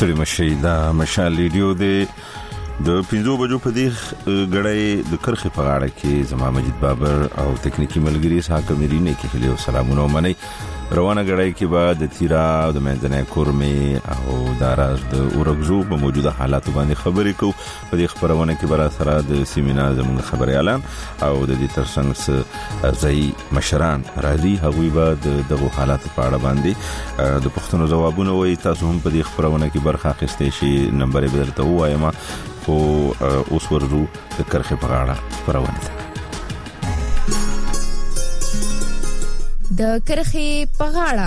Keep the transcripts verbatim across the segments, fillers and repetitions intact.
ستړي مشي دا مشال ریډیو دی د پنځو بجو په دې غړې د کرخه په غاړه کې زما مجید بابر او تکنیکی ملګری ساکه مرینے کې هلو سلامونه منی روانه غړې کې بعد د تیرا د منځنۍ کورمې او داراز د اورګزو په موجوده حالاتو باندې خبرې کو په دې خبرونه کې برا سره د سیمینار زموږ خبري اعلان او د دې ترڅنګ ځای مشران راځي هغوی بعد دغه حالات په اړه باندې د پښتنو جوابونه وي تاسو هم په دې خبرونه کې برخه اخیستئ شي نمبر یې بدلته وایم او اوس ورزو د کرخه په غاړه خبرونه ده د کرخه په غاړه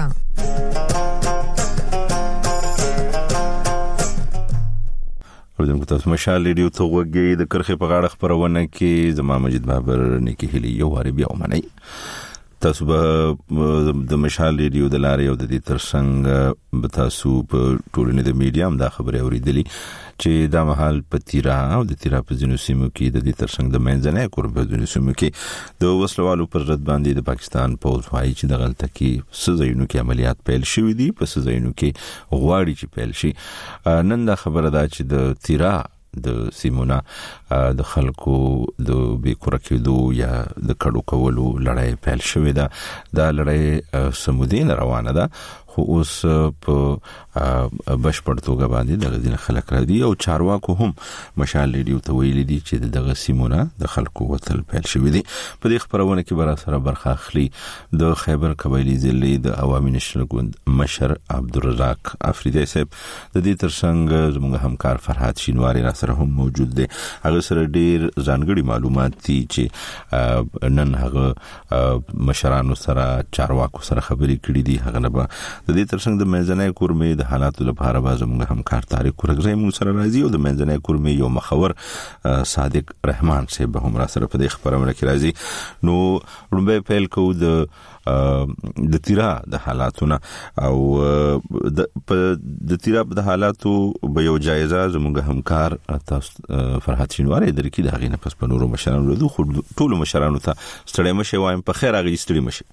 ورته تاسو مشال ریډیو ته وګورئ د کرخه په غاړه خبرونه کې زما مجید بابر نیکی هلی یو واره بیا ومنئ تاسو به د مشال ریډیو د لارې او د دې ترڅنګ به تاسو په ټولنې د میډیا دا خبرې اوریدلې چې دا محل په تیرا او د تیرا په ځینو سیمو کې د دې ترڅنګ د منځنۍ کور په ځینو سیمو کې د وسلوالو پر رد باندې د پاکستان پوز وايي چې د غلطه کې سزاینو کې عملیات پیل شوې دي په سزاینو کې غواړي چې پیل شي نن دا خبره ده چې د تیرا د سیمونه د خلکو د بیکوره کېدو یا د کډو کولو لړۍ پیل شوې ده دا لړۍ سمودین روانه ده خو اوس په بشپړ توګه باندې د غزین خلک را دي او چارواکو هم مشال ریډیو ته ویلي دي چې دغه سیمونه د خلکو وتل پیل شوې دي په دې خبرونه کې برا سره برخه اخلي د خیبر قبایلی ضلع د عوامي نشل ګوند مشر عبدالرزاق افریدی صاحب د دې ترڅنګ زموږ همکار فرحات شینواری را سره هم موجود دي هغه سره ډیر ځانګړي معلومات دي چې نن هغه مشرانو سره چارواکو سره خبرې کړې دي هغه نه د دې ترڅنګ د منځنۍ کورمې د حالاتو لپاره به زموږ همکار طارق کورګزی موږ سره راځي او د منځنۍ کورمې یو مخور صادق رحمان صاحب هم را سره په دې خبرونه کې راځي نو لومبه پیل کو د د تیرا د حالاتونه او د د تیرا د حالاتو به یو جایزه زموږ همکار تاسو فرحات شینواری درکې د هغې نه پس په نورو مشرانو له ټولو مشرانو ته ستړي مشه وایم په خیر هغه ستړي مشه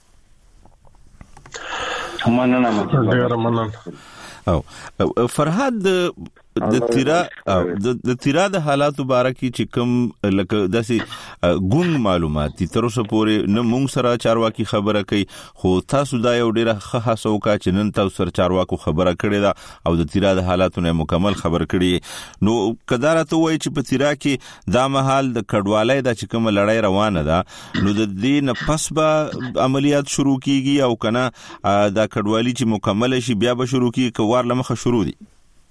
مننه مننه او فرحاد د تیرا د تیرا د حالاتو بارکی چې کوم لکه داسې ګونګ معلومات تر اوسه پورې نه مونږ سره چارواکي خبره کوي خو تاسو دا یو ډیره ښه هڅه وکړه چې نن تاسو سره چارواکو خبره کړې ده او د تیرا د حالاتو نه مکمل خبر کړي نو کدارته وایي چې په تیرا کې دا محل د کډوالۍ د چې کوم لړۍ روانه ده نو د دې نه پس به عملیات شروع کیږي او کنه دا کډوالۍ چې مکمل شي بیا به شروع کیږي کوار لمخه شروع دي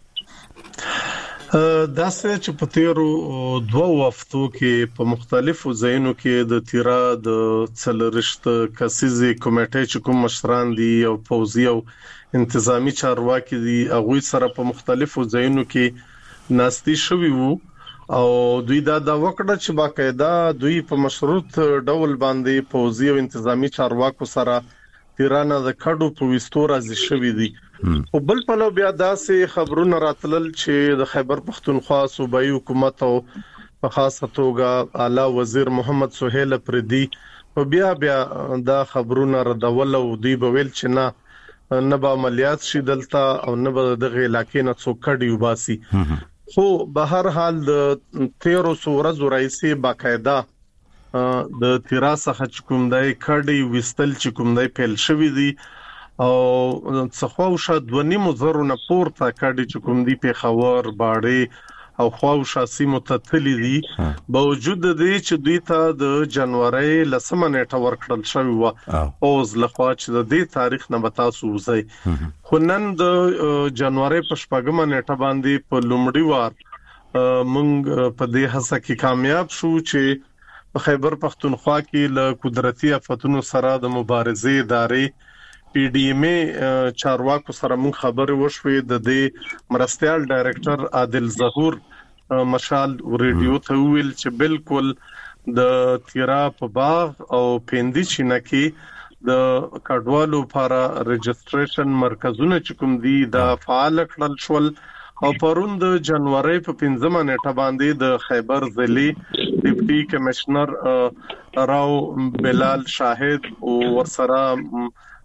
دا څه چې په تیرو دوه وختو کې په مختلفو ځایونو کې د تیرا د څلرشت کسيزي کمیټې چې کوم مشران دي او پوځي او انتظامی چارواکي دي هغه سره په مختلفو ځایونو کې ناستي شوي وو او دوی دا د وکړه چې باقاعده دوی په مشروط ډول باندې پوځي او انتظامی چارواکو سره تیرانه د کډو په وستو راځي شوي دي او بل په لو بیا داسې خبرونه راتلل چې د خیبر پختونخوا صوبایي حکومت او په خاصه توګه اعلی وزیر محمد سهیل پردي په بیا بیا دا خبرونه ردول او دی بویل چې نه نه به عملیات شي دلته او نه به دغه علاقې نه څوک کډي وباسي خو به هر حال د تیرو ورځو رئیسي باقاعده د تیرا څخه کوم دای کډي وستل چې کوم دای پیل شوی دی او څخوښه دونیمو زرو نه پورته کډي چې کوم دی په خبر باړې او خواوشه سیمو ته تللی دي باوجود د دې چې دوی ته د جنوري لسمه نیټه ورکړل شوی و اوس لخوا چې د دې تاریخ نه به تاسو وځي خو نن د جنوري په شپږمه نیټه باندې په لومړي وار موږ په دې هڅه کې کامیاب شو چې په خیبر پختونخوا کې له قدرتي آفتونو سره د مبارزې ادارې پی ډی ایم ای چارواکو سره مون خبرې وشوي د دې مرستيال ډایریکټر عادل ظهور مشال ریډیو ته ویل چې بالکل د تیرا په باغ او پیندي چینه کې د کډوالو لپاره رجستریشن مرکزونه چې کوم دي د فعال کړل شول او پرون د جنوري په پنځمه نیټه باندې د خیبر ضلع ډیپټي کمشنر راو بلال شاهد او ورسره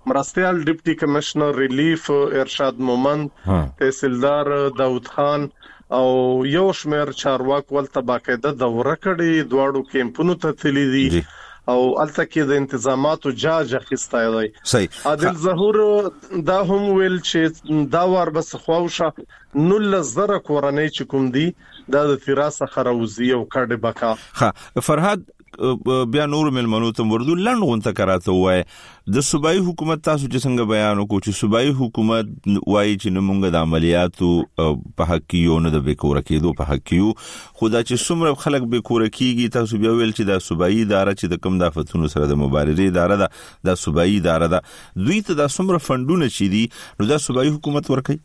مرستيال ډیپټي کمشنر ریلیف ارشاد مومند، تحصیلدار داود خان او یو شمیر چارواک ولته باقاعده دوره کړي، دواړو کیمپونو ته تللي دي او الته کې د انتظاماتو جاج اخیستای دی. صحیح. عادل ظهور دا هم ویل چې دا وار بس خواوشه نل زره کورنۍ چې کوم دي دا د تیراسه خروزی او کډ بکا. ها فرهاد بیا نور ملمنو ته وردو لند غونته کراته وای د صوبایي حکومت تاسو چې څنګه بیان وکړو چې صوبایي حکومت وایي چې موږ د عملیاتو په حق کې یو نه د بیکور کېدو په حق کې خدا چې څومره خلک بیکور کېږي تاسو بیا ویل چې د صوبایي اداره چې د کم دافتونو سره د مبارزې اداره ده د صوبایي اداره ده دوی ته د څومره فندونه چي دي نو د صوبایي حکومت ورکړي.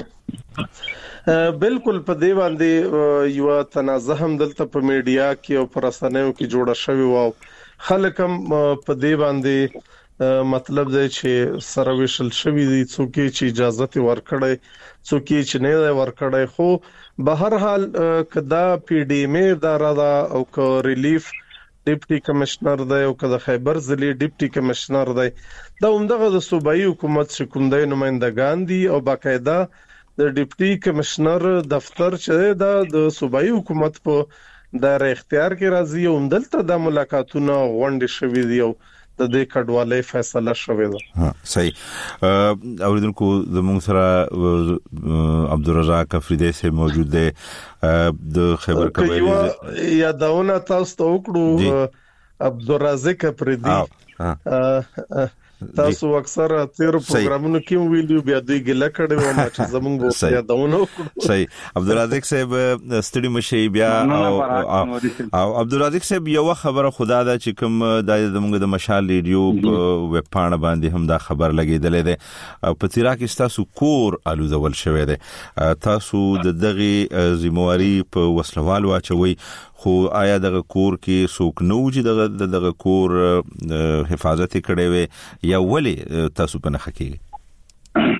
بالکل په دی باندې یو تنازع هم دلته په میډیا کې او پر رسنیو کې جوړه شوی و، خلک هم په دی باندې مطلب دی چې سره وشل شوی دي څوک چې اجازه ورکړي څوک چې نه ورکړي، خو به هر حال کدا پی ډی ایم اداره دا او ک ریلیف ډیپټي کمشنر دی او ک د خیبر ضلع ډیپټي کمشنر دی دا همدغه د صوبایي حکومت څخه د نمائندگان دي او باقاعده د ډیپټي کمشنر دفتر چې دا د صوبایي حکومت په دایره اختیار کې راځي او دلته د ملاقاتونو غونډې شوې دي او د دې کډوالۍ فیصله شوې ده. ها صحیح. اوریدونکو زموږ سره عبدالرزاق افریدی سے موجود دی د خیبر قبایلی یادونه تاسو ته وکړو عبدالرزاق افریدی تاسو اکثر تیر پروګرامونو کې ویډیو بیا دوی ګل کړي و ما چې زمونږ وو یادونه وکړو. صحیح. عبدالرزاق صاحب ستړي مشي بیا او عبدالرزاق صاحب یو خبره خدا دا چې کوم د زمونږ د مشال ریډیو په ویب پاڼه باندې هم دا خبر لګیدلې ده په تیرا کې تاسو کور الوزول شوی دی، تاسو د دغه ذمہواری په وسلوال واچوي، خو آیا دغه کور کې څوک نو چې دغه دغه کور حفاظت کړي وي یا ولی تاسو په نخ کې؟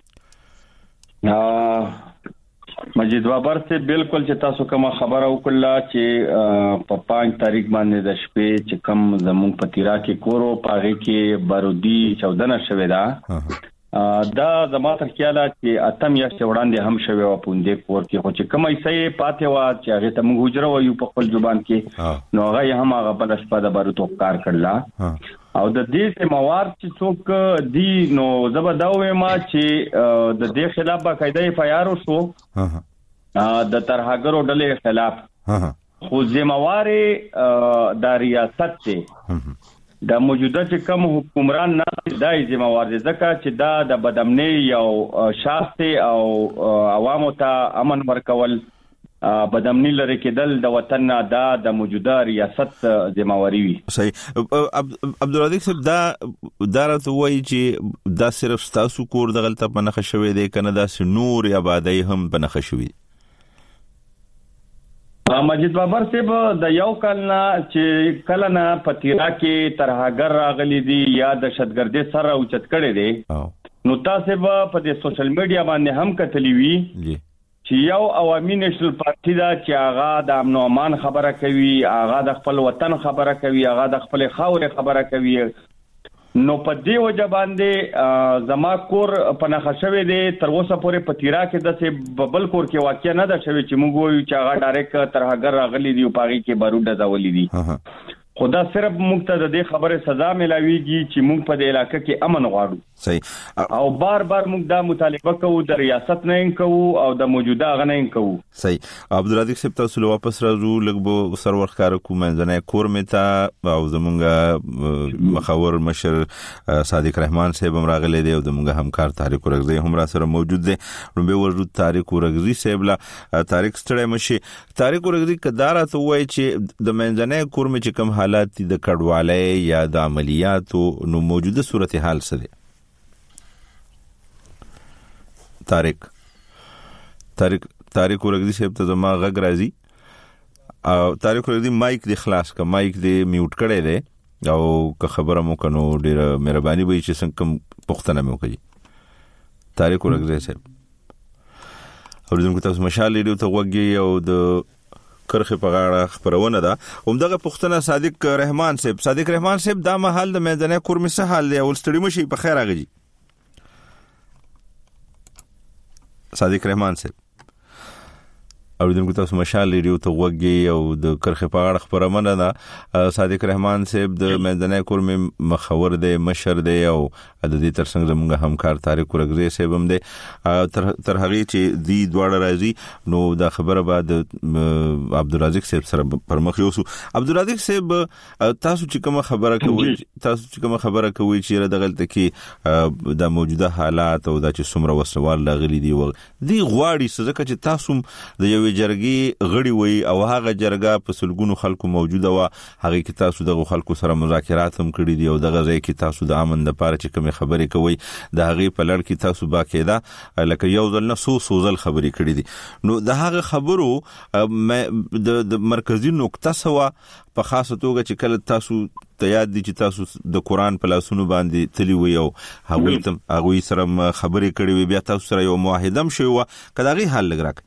مجید بابر سے بالکل چې تاسو کوم خبره وکړه چې په پنځه تاریخ باندې د شپې چې کوم زموږ په تیرا کې کورو پاغي کې بارودی چودنه شوې ده دا زما تر خیاله چې اتم یا وړاندې هم شوی و پوندې کور کې، خو چې کوم ایسه پاتې و چې هغه ته موږ حجره وایو په خپل زبان کې نو هغه هم هغه بل شپه د بارودو کار کړلا او د دې موارد چې څوک دی نو زبر دا وایم چې د دې خلاف باقاعده اف آی آر وشو د ترهګرو ډلې خلاف، خو ذمہوار د ریاست ته د موجوده چې کوم حکمران نه دای ذمہوار دي ځکه چې دا د بدامنی یو شاسته او عوامو ته امن ورکول بدامنی لري کېدل د وطن نه دا د موجوده ریاست ذمہواری وي. صحیح. عبدالرزاق صاحب دا دارته وایي چې دا صرف تاسو کور د غلطه په نخښه شوی دی کنه دا نور آبادی هم په نخښه شوی؟ مجید بابر صاحب د یو کال نه چې کله نه پتیرا کې ترهګر راغلي دي یا دهشتګردي سره اوچت کړي دي نو تاسو په دې سوشل میډیا باندې هم کتلی وی چې یو عوامي نېشنل پارټي دا چې هغه د امن او امان خبره کوي، هغه د خپل وطن خبره کوي، هغه د خپل خاور خبره کوي، نو په دې وجه باندې زما کور په نخښوي دي تر اوسه پورې پتیرا کې د څه ببل کور کې واقع نه ده شوی چې موږ وایو چې هغه ډایرکټ ترهګر راغلي دي او پاغي کې بارود ځولې دي. خدا صرف موږ ته د دې خبره سزا ملاويږي چې موږ په دې علاقې کې امن غواړو. صحیح. او بار بار موږ دا مطالبه کوو د ریاست نه کوو او د موجوده غنه کوو. صحیح. عبدالرزاق صاحب تاسو واپس راځو لګبو سرور کار کوم منځنه کور متا او زمونږ مخاور مشر صادق رحمان صاحب هم راغلي دی او زمونږ همکار طارق ورغزي هم را سره موجود دي. نو به ورته طارق ورغزي صاحب لا طارق ستړی مشي طارق ورغزي کدارا ته وای چې د منځنه کور مې چې کوم حالات د کډوالۍ یا د عملیاتو نو موجوده صورتحال څه دی؟ طارق طارق طارق ورغزي صاحب ته زما غږ راځي او طارق ورغزي مایک دی خلاص کا مایک دی میوټ کړی دی او که خبره مو کنو ډیره مهرباني وي چې څنګه پښتنه مو کوي. طارق ورغزي صاحب اوریدونکو تاسو مشال ریډیو ته وګورئ او د کرخه په غاړه خبرونه ده. همدغه پښتنه صادق رحمان صاحب صادق رحمان صاحب دا محل د میدانه کور می سه حال دی او ستړي مشي په خیر راغی. صادق رحمان صاحب اوریدونکو تاسو مشال ریډیو ته وګورئ او د کرخه په اړه خبرونه ده. صادق رحمان صاحب د میداني کورم مخور دی، مشر دی او د دې ترڅنګ زموږ همکار طارق ورغزي صاحب هم دی. تر هغه چې دی دواړه راځي نو دا خبره بعد عبدالرزاق صاحب سره پر مخ یوسو. عبدالرزاق صاحب تاسو چې کوم خبره کوي تاسو چې کوم خبره کوي چې د غلطه کې د موجوده حالات او د چې څومره وسوال لاغلي دی و دی غواړي څه چې تاسو د یو جرګي غړي وي او هغه جرګه په سلګونو خلکو موجوده و، هغه کې تاسو دغه خلکو سره مذاکرات هم کړی دي او دغه ځای کې تاسو د امن د پاره چې کوم خبرې کوي د هغه په لړ کې تاسو باقاعده لکه یو ځل نه سو سوزل خبرې کړې دي. نو د هغه خبرو د مرکزی نقطه سوا په خاصه توګه چې کله تاسو ته یاد دي چې تاسو د قران په لاسونو باندې تلی وي او هغه تم هغه سره خبرې کړې وي، بیا تاسو سره یو معاهده هم شوی و، کله حل لګراک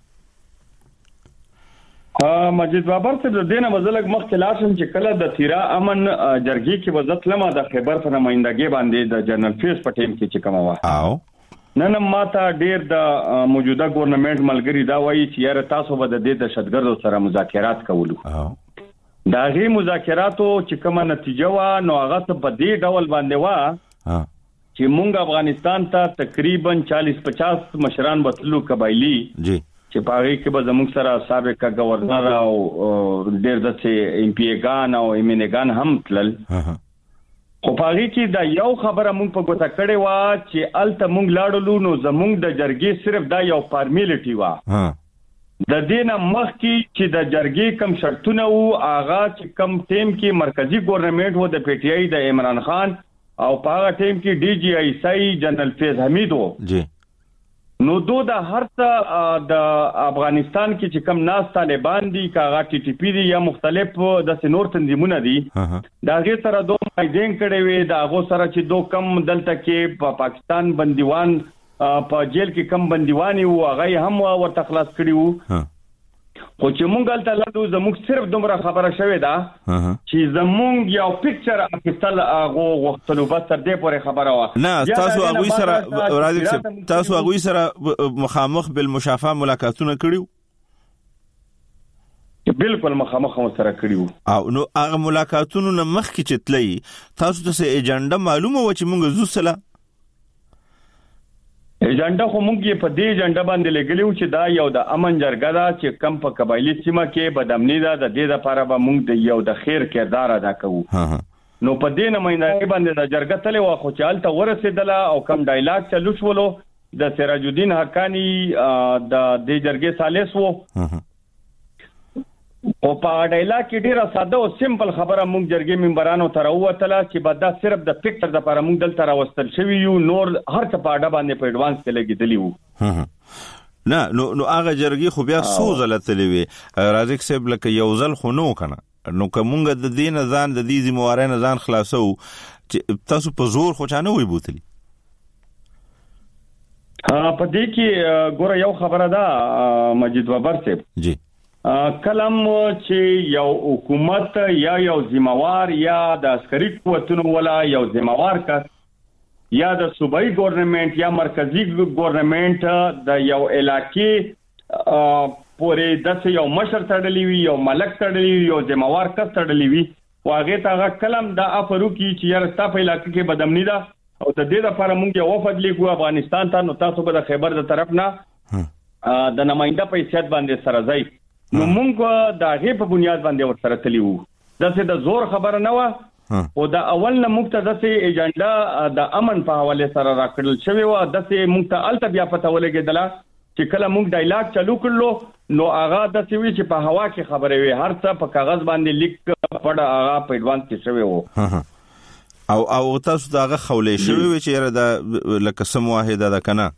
مجید بابر ته د دینه مزلک مختلافم چې کله د تیرا امن جرګي کې وزت لمه د خیبر په نمائندګي باندې د جنرال فیس په ټیم کې چې کومه وا او نن ماته ډیر د موجوده ګورنمنت ملګری دا وایي چې یاره تاسو به د دې دهشتګردو سره مذاکرات کولو. دا غي مذاکراتو چې کومه نتیجه وا نو هغه په دې ډول باندې وا چې مونږ افغانستان ته تقریبا چالیس پچاس مشران وتلو قبایلی جی چې پاره کې به زموږ سره سابق گورنر او ډېر د سي ایم پی ګان او ایمنګان هم تلل. خو پاره کې دا یو خبره مونږ په ګوته کړې و چې الته مونږ لاړو نو زموږ د جرګې صرف دا یو فارمیلیټي و. د دینه مخ کې چې د جرګې کم شرطونه وو آغا چې کم ټیم کې مرکزی ګورنمنت وو د پی ټی آی د عمران خان او په هغه ټیم کې ډي جی آی سای جنرال فیض حمید وو جی. نو دو د هر څه د افغانستان کې چې کم ناس طالبان دي کاغه ټي ټي پی دي یا مختلف د سنور تنظیمونه دي دا غي سره دوه مایدین کړي وي دا غو سره چې دو کم دلته کې په پا پاکستان بندیوان په جیل کې کم بندیوانی او هغه هم ورته خلاص کړي وو. خو چې مونږ دلته لاندو زموږ صرف دومره خبره شوې ده چې زموږ یو پکچر اخیستل هغه وختلو بس تر دې پورې خبره وا نه تاسو هغه سره راځي تاسو هغه سره مخامخ بالمشافهه ملاقاتونه کړیو؟ بالکل مخامخ سره کړیو. او نو هغه ملاقاتونو نه مخکې چې تللی تاسو ته څه ایجنډا معلومه و چې مونږ زو سره ایجنډا خو مونږ یې په دې ایجنډا باندې لګلیو چې دا یو د امن جرګه ده چې کم په قبایلی سیمه کې بدامنی ده د دې لپاره به مونږ د یو د خیر کردار ادا کوو. نو په دې نمائندګي باندې د جرګه تلې و خو چې الته ورسېدله او کم ډایلاګ چلو شولو د سراج الدین حقانی د دې جرګې سالس وو او په ډایلاګ کې ډیره ساده او سیمپل خبره مونږ جرګې ممبرانو ته راووتله چې بعد دا صرف د فکر د لپاره مونږ دلته راوستل شوی یو نور هر څه په اډه باندې په ایڈوانس کې لګیدلی وو. نه نو نو هغه جرګې خو بیا سوزله تللی وي رازق صاحب لکه یو ځل خو نو کنه نو کومګه د دین ځان د دې ذمہوارۍ نه ځان خلاصو چې تاسو په زور خو چانه وي بوتلی. ها په دې کې ګوره یو خبره ده مجید بابر صاحب جی کلم چې یو حکومت یا یو ذمہوار یا د عسکري قوتونو ولا یو ذمہوار کس یا د صوبایي ګورنمنت یا مرکزی ګورنمنت د یو علاقې پورې د یو مشر تړلی وي یو ملک تړلی وي یو ذمہوار کس تړلی وي واغه تا کلم د افرو کې چې یار ستا په علاقې کې بدامنی ده او د دې لپاره مونږ یو وفد لیکو افغانستان ته نو تاسو به د خیبر د طرف نه د نمائنده په حیثیت باندې سره ځای نو مونږ د هغه په بنیاد باندې ورسره تلیو. دغه د زور خبره نه و او د اول نه مقتضا سي ایجنډا د امن په حواله سره راکړل شوی و د سي مونږ الته بیا پته ولګیدله چې کله مونږ ډایلاګ چالو کړلو نو هغه د سي وی چې په هوا کې خبره وي هر څه په کاغذ باندې لیک پړ هغه په ایڈوانس کې شوی و او او تاسو دا هغه خولې شوی و چې د لکه سم واحده ده کنه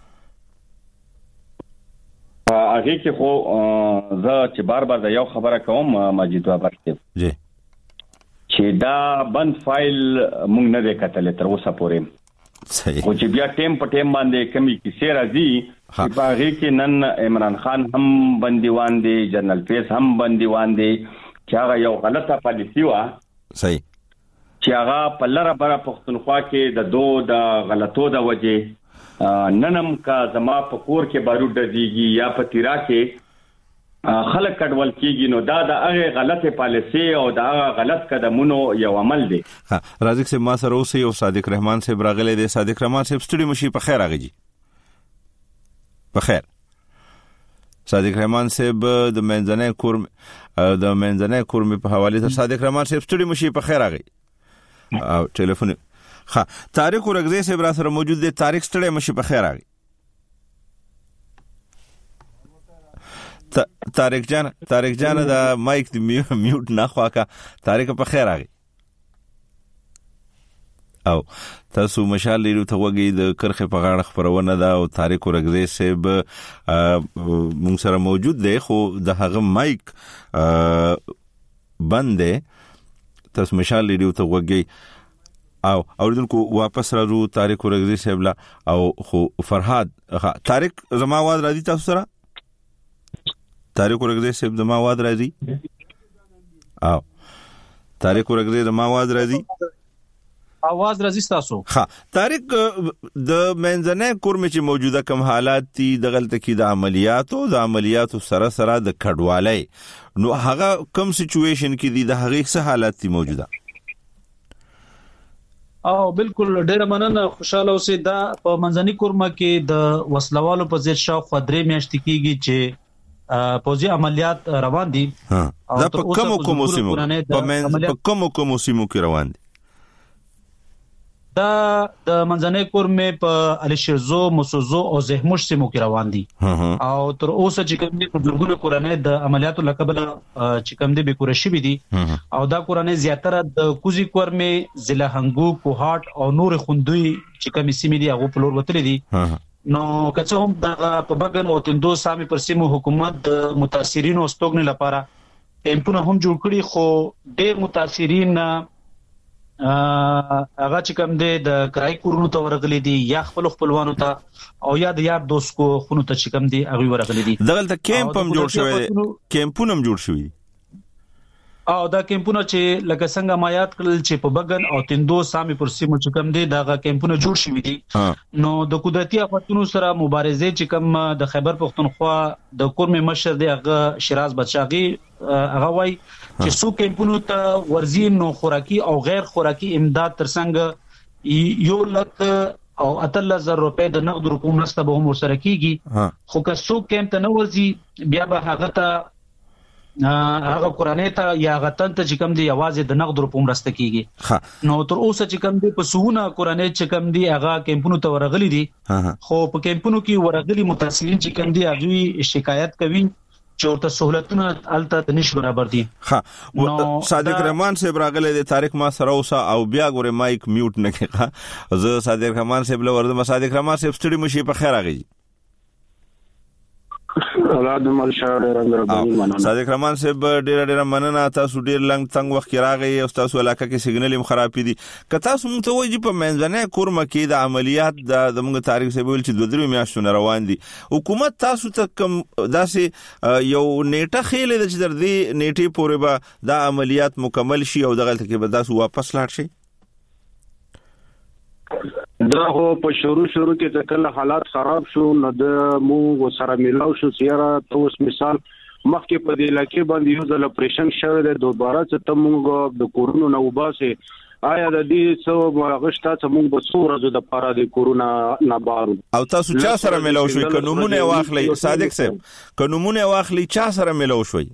هغه کې خو زه چې بار بار دا یو خبره کوم مجید بابر جی چې دا بند فایل مونږ نه وکټل تر اوسه پورې صحیح خو چې بیا ټیم په ټیم باندې کمی کیسه راځي چې په هغه کې نن عمران خان هم بندیوان دي جنرال فیس هم بندیوان دي چې هغه یو غلطه پالیسی و صحیح چې هغه په لاره بره پښتونخوا کې د دوه د غلطو د وجه ننم کا زما په کور کې بارود ډزيږي یا په تیرا کې خلک کډول کیږي نو دا د هغه غلطه پالیسي او دا هغه غلط قدمونو یو عمل دی. ها رازق صاحب ما سره اوسې او صادق رحمان صاحب راغلی دی. صادق رحمان صاحب ستړي مشي په خیر راغی. په خیر صادق رحمان صاحب د منځنۍ کور د منځنۍ کور په حواله سره صادق رحمان صاحب ستړي مشي په خیر راغی. او ټلیفون ها طارق ورغزی صاحب را سره موجود دی. طارق ستړي مشي په خیر راغی. طارق جان طارق جان دا مایک دی میوټ نه خواکا. طارق په خیر راغی. او تاسو مشال لري ته وګي د کرخه په غاړه خبرونه دا او طارق ورغزی صاحب مونږ سره موجود دی خو د هغه مایک بند دی. تاسو مشال لري ته وګي او اوردونکو واپس راځو طارق ورغزی صاحب لا او خو فرهاد طارق زما आवाज راځي تاسو سره؟ طارق ورغزی صاحب د ما आवाज راځي؟ او طارق ورغزی د ما आवाज راځي؟ आवाज راځي تاسو؟ ها طارق د منځنۍ کور کې موجوده کوم حالات دي د غلطه کې د عملیاتو د عملیاتو سره سره د کډوالۍ نو هغه کوم سچويشن کې دي د هغه څه حالات دي موجوده؟ او بالکل ډېر مننه خوشاله اوسئ. دا په منځنۍ کورمه کې د وسلوالو په ضد شاوخوا درې میاشتې کېږي چې پوزي عملیات روان دي. ها دا په کوم کوم سیمو په کوم کوم سیمو کې روان دي؟ دا د منځنۍ کورمه په علي شیرزو مسوزو او زهموش سیمو کې روان دي. او تر اوسه چې کوم دي په ګورګونو کورانه د عملیاتو لقب چې کوم دي به کور شي دي او دا کورانه زیاتره د کوزي کورمه ضلع هنګو کوهات او نور خوندوي چې کوم سیمې دي هغه په لور وتلې دي. نو که څه هم د په بغن او تندو سامي پر سیمو حکومت د متاثرینو استوګنې لپاره کیمپونه هم جوړ کړي خو ډېر متاثرین هغه چې کوم دي د کرای کورونو ته ورغلي دي یا خپل خپلوانو ته او یا د یار دوست کو خونو ته چې کوم دي هغه ورغلي دي. دغلته کیمپ هم جوړ شوی کیمپونه هم جوړ شوی او دا کیمپونه چې لکه څنګه ما یاد کړل چې په بغن او تندو سامي پر سیمو چې کوم دي دا کیمپونه جوړ شوی دي. نو د قدرتي آفتونو سره مبارزه چې کوم د خیبر پختونخوا د کورمه مشر دی هغه شیراز بچاغي هغه وای چې سو کیمپونو ته ورزي نو خوراکي او غیر خوراکي امداد ترڅنګ یو لک او اتل زر روپے د نقد رقم مرسته به هم ورسره کیږي. خو که سو کیمپ ته نه ورزي بیا به هغه ته هغه قرانه ته یا غتن ته چې کوم دی आवाज د نقد رقم مرسته کیږي. نو تر اوسه چې کوم دی په سونه قرانه چې کوم دی هغه کیمپونو ته ورغلي دي خو په کیمپونو کې ورغلي متاثرین چې کوم دی هغه شکایت کوي چې ورته سہولتونه الته نش برابر دي. ها صادق رحمان صاحب راغله د تاریخ ما سره اوسه او بیا ګوره مایک میوټ نه کړه. زه صادق رحمان صاحب له ورته صادق رحمان صاحب ستړي مشي په خیر راغی. اولاد مل شهر رنګ مننه صادق رحمان صاحب ډیر ډیر مننه. تاسو ډیر لنګ څنګه وخت راغی او تاسو علاقه کې سیګنل هم خراب دي. که تاسو مونږ ته وایي په منځنۍ کورمه کې د عملیات د موږ تاریخ صاحب ویل چې دوه درې میاشتې روان دي حکومت تاسو ته کوم داسې یو نیټه خېلې د چې در دې نیټه پورې به د عملیات مکمل شي او دغه ته کې به تاسو واپس لاړ شئ؟ دا هو په شروع شروع کې د کله حالات خراب شو نو د مو سره ملاو شو سیاره اوس مثال مخکې په دې لکه باندې یو ځل اپریشن شوه د دوباره چې تمغه د کورونا نو باسه آیا د دې څو غشتا چې موږ به څو ورځې د پاره د کورونا نه بارو او تاسو چا سره ملاو شوي قانونونه واخلي صادق صاحب قانونونه واخلي چا سره ملاو شوي؟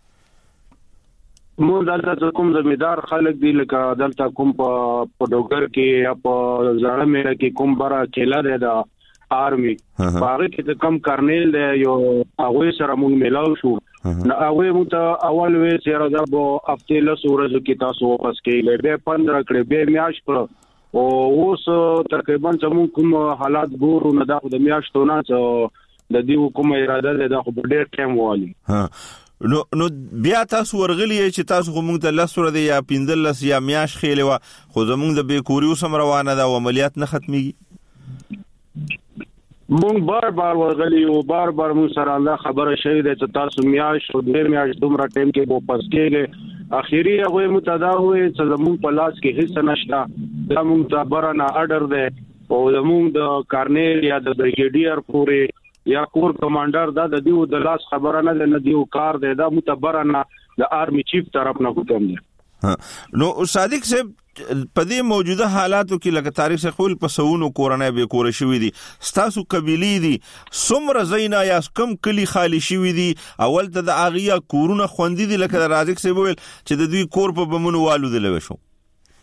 مون دلته کوم زمیدار خلک دی لکه دلته کوم په پډوګر کې یا په زړه مېره کې کوم برا کېلا دی دا آرمي هغه کې کم کرنیل دی یو هغه سره مونږ ملاو شو نو هغه مو ته اول وی سره دا په هفته له سورج کې تاسو واپس کېږئ به پندرہ کړه به میاش پر او اوس تقریبا چې کوم حالات ګورو نه دا د میاشتو نه د دې حکومت اراده ده دا خو ډېر ټایم والی. ها نو نو بیا تاسو ورغلی چې تاسو کوم ته لسره دی یا پیندلس یا میاش خېلې وا خو زمونږ د بیکوریو سم روانه ده او عملیات نه ختميږي. مونږ بار بار ورغلی او بار بار مون سره الله خبره شوی ده چې تاسو میاش او ډېر میاش دومره ټیم کې واپس کېږئ. اخیری هغه متدا وې چې زمون په لاس کې هیڅ نشته دا مونږ ته برانه اډر ده او زموږ د کارنیل یا د بریګیډیر پورې یا کور کمانډر دا د دیو د لاس خبره نه ده، نه دیو کار دی، دا متبره نه د آرمی چیف طرف نه حکم دی. نو صادق صاحب په دې موجوده حالاتو کې لکه تاریخ خپل په سونو کورنۍ به کور شوې دي، ستاسو قبيلي دي څومره زینا یا کم کلی خالی شوې دي، اول ته د اغیا کورونه خوندې دي لکه رازق صاحب ویل چې د دوی کور په بمونو والو دي لوي شو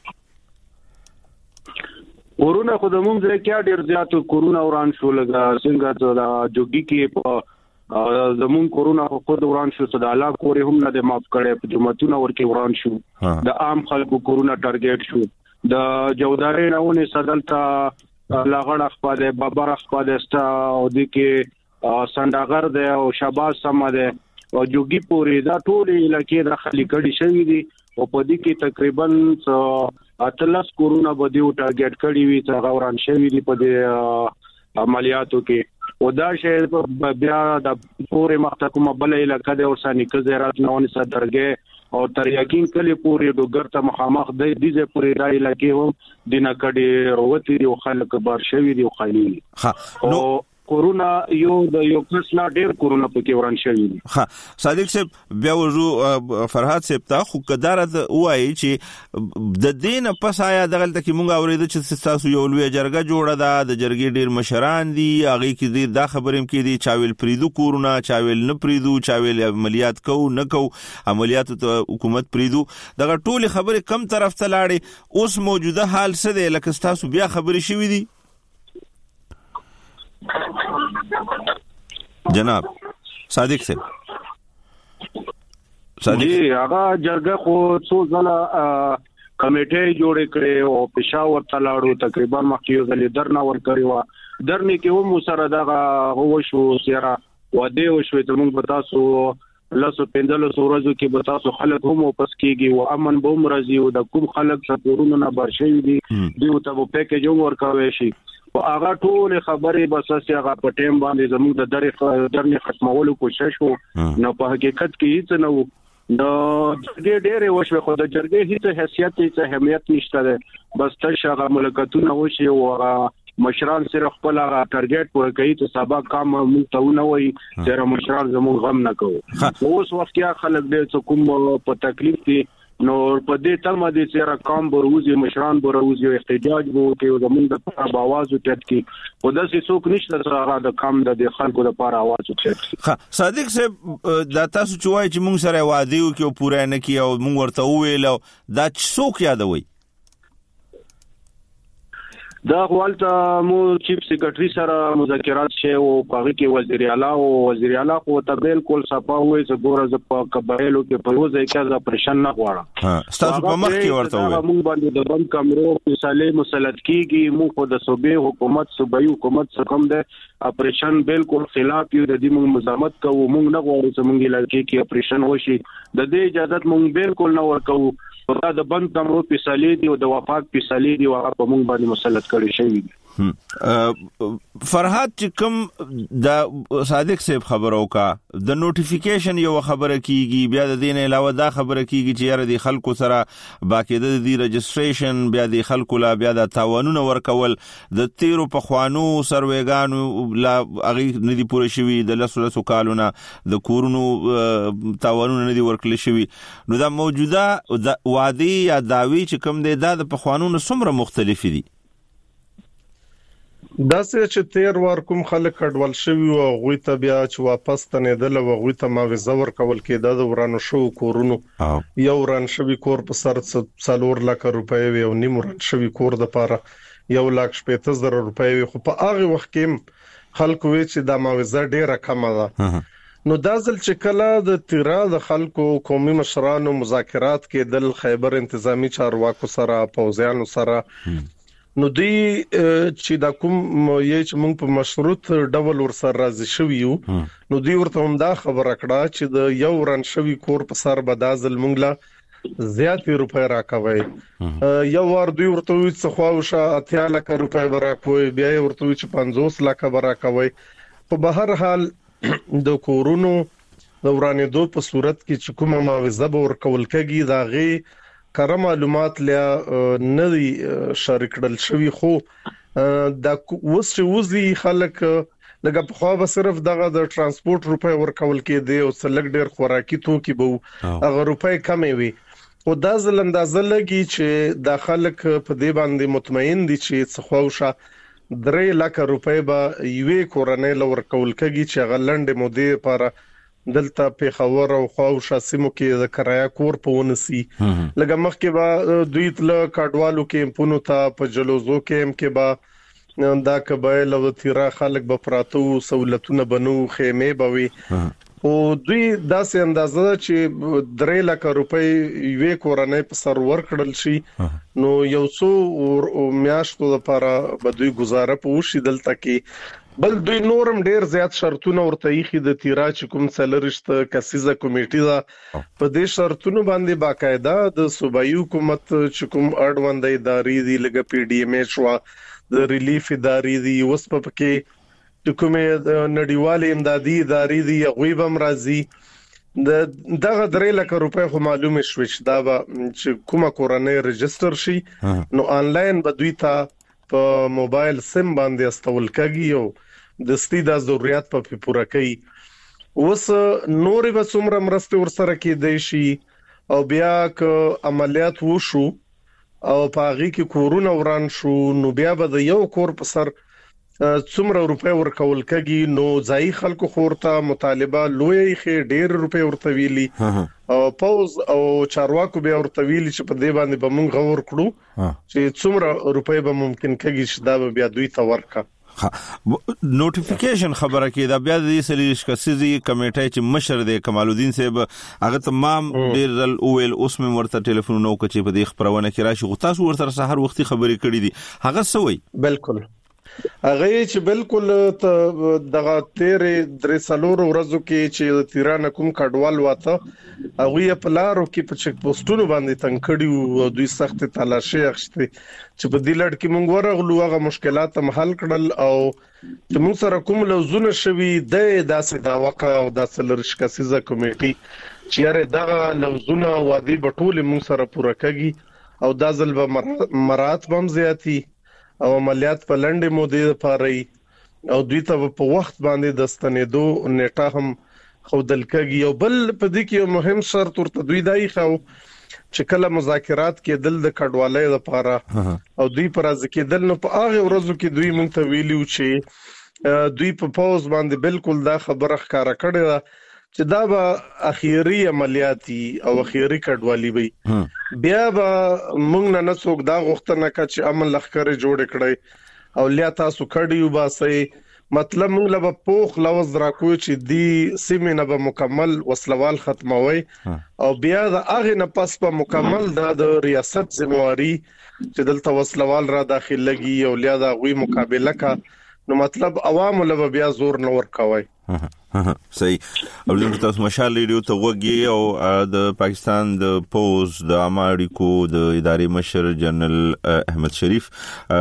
کورونه خو د مونږ ځای کې ډیر زیاتو کورونه وران شو، لکه څنګه د جوګي کې په زمون کورونه خو د وران شو، د علا کورې هم نه د ماف کړي، په جمعتون ورکې وران شو، د عام خلکو کورونه ټارګټ شو، د جوداري نهونه صدلتا لاغړ خپاده بابر خپاده ستا او د کې سنداغر د او شاباز سم ده او جوګي پوری دا ټول علاقې د خلی کړي شوی دي او په دې کې تقریبا اتلس کورونه بده ټارګټ کړي وي چې غوران شوی دي په دې عملیاتو کې، او دا شی بیا د پورې محتکمه بل علاقې د ورسانی کزیرات نهونه صدرګه او تر یقین کلی پورې دوګر ته مخامخ د دې پورې د علاقې هم دینه کډي وروتي او خلک بار شوی دي او خالي او کورونا یو د یو کسلا ډیر کورونا پکې وران شوی دي. ها صادق صاحب بیا ورو فرحات صاحب ته خو قدار وایي چې د دین پس آیا دغه تکي مونږ اورېد چې تاسو یو لوی جرګه جوړه ده، د جرګې ډیر مشران دي، هغه کې دا خبرېم کې دي چاویل پریدو کورونا چاویل نه پریدو، چاویل عملیات کو نه کو عملیات ته حکومت پریدو، دغه ټول خبرې کم طرف ته لاړې. اوس موجوده حال څه دی لکه تاسو بیا خبرې شوې دي جناب صادق صاحب؟ صادق جی هغه جرګه خو څو ځله کمیټې جوړې کړې او پېښور ته لاړو، تقریبا مخکې ځلې درنه ور کړی و، درنه کې هم سره دغه هو شو سره واده وشو ته موږ به تاسو لاسو پندلو ورځو کې به تاسو خلک هم واپس کیږي او امن به هم راځي او د کوم خلک سپورونه نه برشي دي دیو ته په پیکیج ورکوي شي او هغه ټول خبرې بس چې هغه په ټیم باندې زموږ د درې درنه ختمولو کوشش وو، نو په حقیقت کې هیڅ نه وو، نو ډېر ډېر وشو خو د جرګې هیڅ حیثیت هیڅ اهمیت نشته ده، بس تر شغه ملکتونه وشي او مشران سره خپل هغه ټارګټ پوره کوي ته سبا کام مونږ ته نه وای چې مشران زموږ غم نه کوي. اوس وخت کې خلک ډېر کوم په تکلیف دي، نو په دې تل مده چې کام بروزي مشران بروزي احتجاج وو کې زموږ د پر आवाज وټټ کی او د څوک نشته چې هغه د کام د خلکو لپاره आवाज وټټ. ها صادق صاحب دا تاسو چوي چې مونږ سره وعده وکړو پوره نه کی او مونږ ورته ویل دا څوک یادوي؟ دا حوالته مو چیف سیکریټری سره مذاکرات شي او هغه کې وزیر اعلی او وزیر اعلی خو ته بالکل صفا وای چې ګوره ز په قبایلو کې په روزه کې دا پریشان نه غواړم. ها تاسو په مخ کې ورته وای موږ باندې د بند کمرو مثالې مسلط کیږي، موږ د صوبې حکومت صوبایي حکومت څخه کوم د اپریشن بالکل خلاف یو د دې موږ مزاحمت کوو، موږ نه غواړو چې موږ علاقې کې اپریشن وشي، د دې اجازه موږ بالکل نه ورکوو، دا د بند کمرو پیسالې دي او د وفاق پیسالې دي او هغه په موږ باندې مسلط کړي شوی دي. فرحات چې کوم د صادق صاحب خبرو کا د نوټیفیکیشن یو خبره کیږي، بیا د دین علاوه دا خبره کیږي چې یاره د خلکو سره باقاعده د رجسټریشن، بیا د خلکو لا بیا د تاوانونه ورکول، د تیرو په خوانو سروېګانو لا هغه ندي پوره شوی، د لسو لسو کالونه د کورونو تاوانونه ندي ورکړل شوی، نو دا موجوده وادي یا داوی چې کوم دی دا د پخوانونو څومره مختلف دي؟ دا چې تیر ور کوم خلک کډول شوی او غوي ته بیا چې واپس تنیدل او غوي ته معاوضه ورکول کېده د ورانو شو کورونو یو وران شوی کور په سر څلور لک روپۍ وي او نیم وران شوی کور د پاره یو لک شپږ زره روپۍ وي، خو په هغه وخت کې خلکو وی چې د معاوضه ډیره کمه ده. نو دا ځل چې کله د تیرا د خلکو قومي مشرانو مذاکرات کې د خیبر انتظامی چارواکو سره پوزیانو سره نو دی چې دا کوم یې چې موږ په مشروط ډول ور سره راځي شو یو، نو دی ورته هم دا خبره کړه چې د یو رن شوی کور په سر بدازل موږ لا زیاتې روپۍ راکوي، یو ور دوی ورته وي چې خواوشه اتیا لک روپۍ ورکوي، بیا ورته وي چې پنځوس لک ورکوي. په بهر حال د کورونو د ورانېدو په صورت کې چې کومه معاوضه به ورکول کېږي دا غي کره معلومات لیا نه دي شریک کړل شوی، خو دا اوس چې وزي خلک لکه په خو به صرف دغه د ترانسپورت روپۍ ورکول کېدی او سلګ ډېر خوراکي توکي به هغه روپۍ کمې وي او دا ځل اندازه لګي چې د خلک په دې باندې مطمئن دي چې څه خوښه درې لک روپۍ به یوې کورنۍ لور کول کېږي چې هغه لنډه مودې لپاره دلته په خبر او خوښه سیمو کې د کرایه کور په ونسي لکه مخکې به دوی تل کډوالو کې پونو ته په جلوزو کې هم کې به دا قبایل او تیرا خلک به پراتو سہولتونه بنو خیمه بوي او دوی داسې اندازه چې درې لک روپۍ یوې کورنۍ په سر ورکړل شي نو یو څو میاشتو لپاره به دوی گزاره پوښي دلته کې بل دوی نورم ډیر زیات شرطونه ورته یې د تیرا چې کوم څلرشت کسيزه کمیټه ده په دې شرطونو باندې باقاعده د صوبایي حکومت چې کوم اړوند ادارې دي لکه پی ډی ایم ایچ وا د ریلیف ادارې دي اوس په کې چې کومه نړیوالې امدادي ادارې دي غوي بم راځي د دغه درې لک روپۍ خو معلومه شوه چې دا به چې کومه کورنۍ ريجستره شي نو انلاین به دوی ته په موبایل سیم باندې استول کېږي او د ستې د ضرورت په پوره کوي اوس نورې به څومره مرسته ورسره کېدای شي او بیا ک عملیات وشو او پاغي کې کورونه وران شو نو بیا به د یو کور په سر څومره روپۍ ورکول کېږي نو ځای خلکو خورته مطالبه لوی خې ډېر روپۍ ورته ویلي او پوز او چارواکو بیا ورته ویلي چې په دې باندې به مونږ غور کړو چې څومره روپۍ به ممکن کېږي چې دا بیا دوی ته ورکا نوټیفیکیشن خبره کې دا بیا د سلیش کسيزي کمیټه چې مشر دی کمال الدین صاحب هغه تمام ډیر اول اوس مې ورته ټلیفون نو کچې په دې خبرونه کې راشي غو تاسو ورته سحر وختي خبرې کړې دي هغه سوي بالکل هغه چې بالکل دغه تیرې درې سالور ورځو کې چې تیران کوم کډوال واته هغه په لارو کې په چک پوسټونو باندې تنکړیو او دوی سخت تلاشي اخشته چې په دې لړ کې مونږ ورغلو هغه مشکلات هم حل کړل او چې موږ سره کوم لوزونه شوي د داسې دا وقا او د سلرشکسيزه کمیټي چې دغه لوزونه وادي بټول موږ سره پوره کړي او د ځل به مرات بم زیاتی او عملیات په لنډه مودې لپاره او دوی ته په وخت باندې د ستنېدو نیټه هم خودل کېږي او بل په دې کې مهم شرط ورته دوی دای خو چې کله مذاکرات کې دل د کډوالۍ لپاره او دوی پر ځکه دل نو په هغه ورځو کې دوی مونږ ته ویلو چې دوی په پوز باندې بالکل دا خبره ښکارا کړې ده چې دا به اخیری عملیاتي او اخیری کډوالي وي بیا به مونږ نه څوک دا غوښتنه کوي چې عمل لخر جوړ کړي او لیا تاسو کډیو باسي مطلب مونږ له پوخ لوز راکو چې دی سیمه به مکمل وسلوال ختموي او بیا د اغه نه پس په مکمل د ریاست ذمہواری چې دلته وسلوال را داخل لګي او لیا دا غوي مقابله کا نو مطلب عوام له بیا زور نه ور کوي صحیح او لږ تاسو مشال ریډیو ته وګي او د پاکستان د پوز د امریکو د ادارې مشر جنرال احمد شریف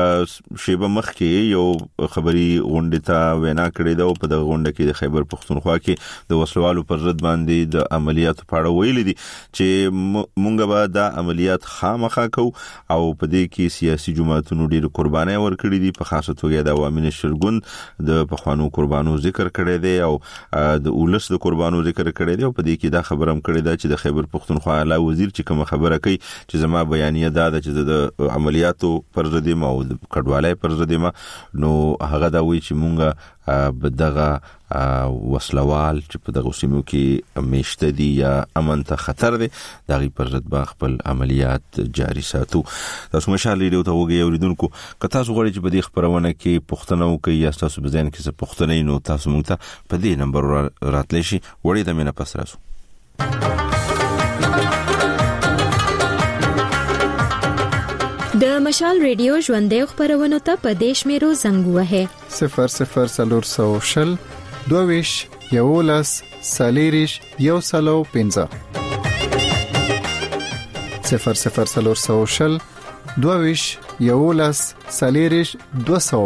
شیبه مخ کې یو خبري غونډه ته وینا کړې ده په د غونډه کې د خیبر پختونخوا کې د وسلوالو پر ضد باندې د عملیاتو په اړه ویل دي چې مونږ به د عملیات خامخا کو او په دې کې سیاسي جماعتونو ډېر قرباني ورکړي دي په خاصه توګه د عوامي شرګوند د پخوانو قربانو ذکر کړی دی او د اولس د قربانو ذکر کړی دی او په دې کې دا خبره هم کړې ده چې د خیبر پختونخوا اعلی وزیر چې کوم خبره کوي چې زما بیانیه دا ده چې د عملیاتو پر ضد ما او د کډوالۍ پر ضد ما نو هغه دا وی چې مونږه بدغه وسلوال چې په دغه سیمو کې میشته دي یا امن ته خطر دي دغه پر ضد با خپل عملیات جاری ساتو تاسو مشال لري ته وګي اوریدونکو که تاسو غواړئ چې په دې خبرونه کې پښتنه وکړئ یا تاسو په ځین کې څه پښتنه نو تاسو مونږ ته په دې نمبر راتلی شي وړي د مینه پس راسو د مشال ریډیو ژوندې خبرونه ته په دیش میرو زنګ وه صفر صفر سلور سو شل دویش یولس سالیریش یو سلو پنځه صفر صفر سلور سو شل دویش یولس سالیریش دو سو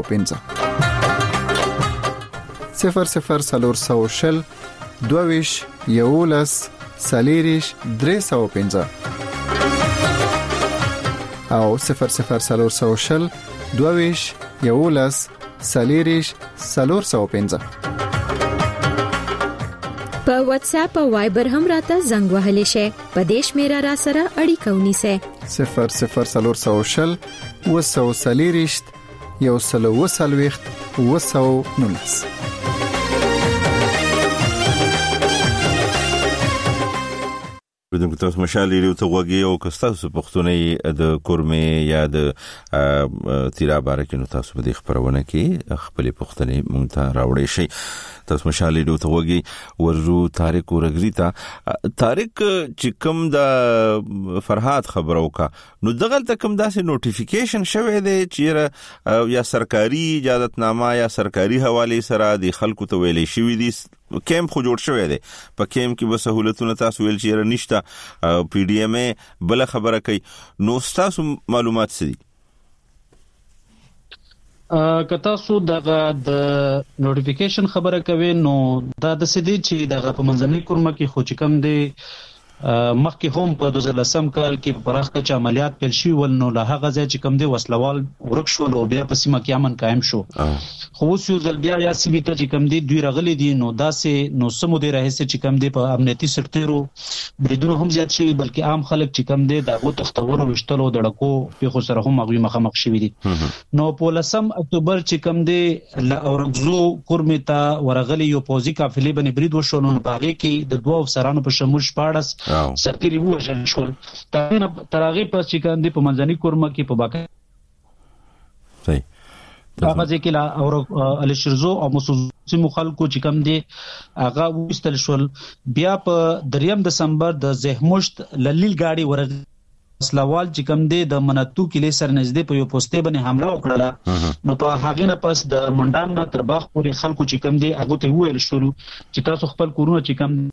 پنځه صفر صفر سلور سو شل دویش یولس سالیریش درې سو پنځه او صفر صفر سلور سو شل دویش یولس سلیریش سلور سو پنځه. په واتس اپ او وایبر هم راته زنګ وهلی شئ. په دې شمیره را سره اړیکه ونیسئ. صفر صفر سلور سو شل وسو سلیریشت یو سلو وسلويخت وسو نونس. بدون تاسو مشال ریډیو ته وګورئ او که تاسو پښتوني د کورمه یا د تیرا بارکینو تاسو په دې خبرونه کې خپل پښتني مونږ ته راوړی شي. تاسو مشال ریډیو ته وګورئ ورجو طارق ورغریتا طارق چې کوم د فرحات خبرو کا نو دغه تکم داسې نوټیفیکیشن شوه دی چې یا سرکاري اجازهتنامه یا سرکاري حواله سره د خلکو ته ویلې شوې دي کیمپ خو جوړ شوی دی په کیمپ کې به سہولتونه تاسو ویل چې نشته پی ډی ایم ای بل خبره کوي نو تاسو معلومات سدي کتا سو دغه د نوټیفیکیشن خبره کوي نو دا د سدي چې دغه په منځنۍ کورمه کې خو چې کم دی مخکې هم په دوه زره لسم کال کې پراخه چ عملیات پیل شي ول نو له هغه ځای چې کم دی وسلوال ورک شو او بیا په سیمه کې امن قائم شو. خو اوس یو ځل بیا یا سیمه ته چې کم دی دوی رغلي دي نو داسې نو سمو دی راهسته چې کم دی په امنیتي سکتورو بریدونو هم زیات شي بلکې عام خلک چې کم دی دغه تختورو وشتلو دړکو په خو سره هم هغه مخامخ شوي دي. نو په لسم اکتوبر چې کم دی ل اورغزو کورمه ته ورغلي یو پوزي قافلې باندې برید وشو نو باغې کې د دوه افسرانو په شمول شپاړس سرتيري وژل شول. ترغه ترغه په چیکان دي په منځنۍ کورمه کې په باکه صحیح هغه ځکه لا او ال شرزو او مسوسي مخالکو چې کم دي هغه وستل شول. بیا په دریم دسمبر د زهمشت للیل گاډي ورغ سلوال چې کم دی د مناتو کلی سر نږدې په یو پوسټه باندې حمله وکړه نو په هغه نه پس د منډان نه تر باغ پورې خلکو چې کم دی هغه ته ویل شروع چې تاسو خپل کورونه چې کم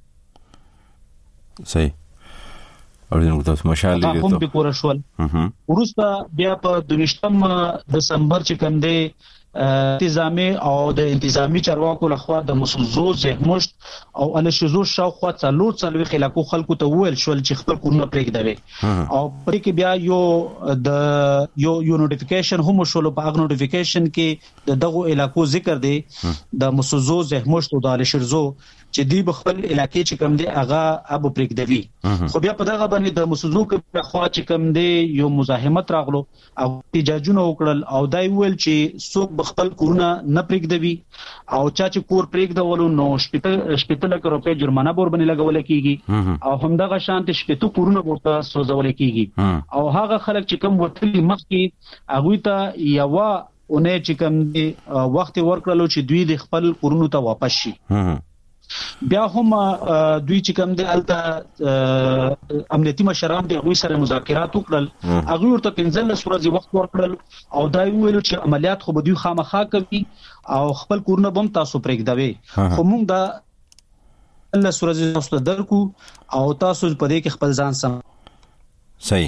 صحیح اورینو تاسو مشال لري ته هم به کور شول. ورسته بیا په دویشتم دسمبر چې کوم دی انتظامی او د انتظامی چارواکو لخوا د مسوزو زهمشت او ال شزو شاوخوا څلور څلوي خلکو خلکو ته ویل شول چې خپل کورونه پرېږدوي او پرې کې بیا یو د یو یو نوټیفیکیشن هم شول. په هغه نوټیفیکیشن کې د دغه علاقو ذکر دی د مسوزو زهمشت او د ال شزو چې دی بخپل علاقې چې کم دی هغه ابو پرېږدوي. خو بیا په دغه باندې د مسوزو کې خوا چې کم دی یو مزاحمت راغلو او احتجاجونه وکړل او دای ویل چې څوک خپل کورونه نه پرېږدوي او چا چې کور پرېږدولو نو شپږ شپږ لک روپۍ جرمانه بور باندې لګول کیږي او همدغه شانت شپږ کورونه ورته سوځول کیږي او هغه خلک چې کم وټلی مخ کې هغه ته یوا اونې چې کم دی وخت ورکړلو چې دوی د خپل کورونو ته واپس شي. بیا هم دوی چې کوم د الته امنیتي مشران د غوي سره مذاکرات وکړل هغه ورته پنځه ورځې وخت ورکړل او دا ویل چې عملیات خو به دوی خامخا کوي او خپل کورونه بم تاسو پرېږدوي خو موږ دا الله ورځې تاسو درکو او تاسو په دې کې خپل ځان سم صحیح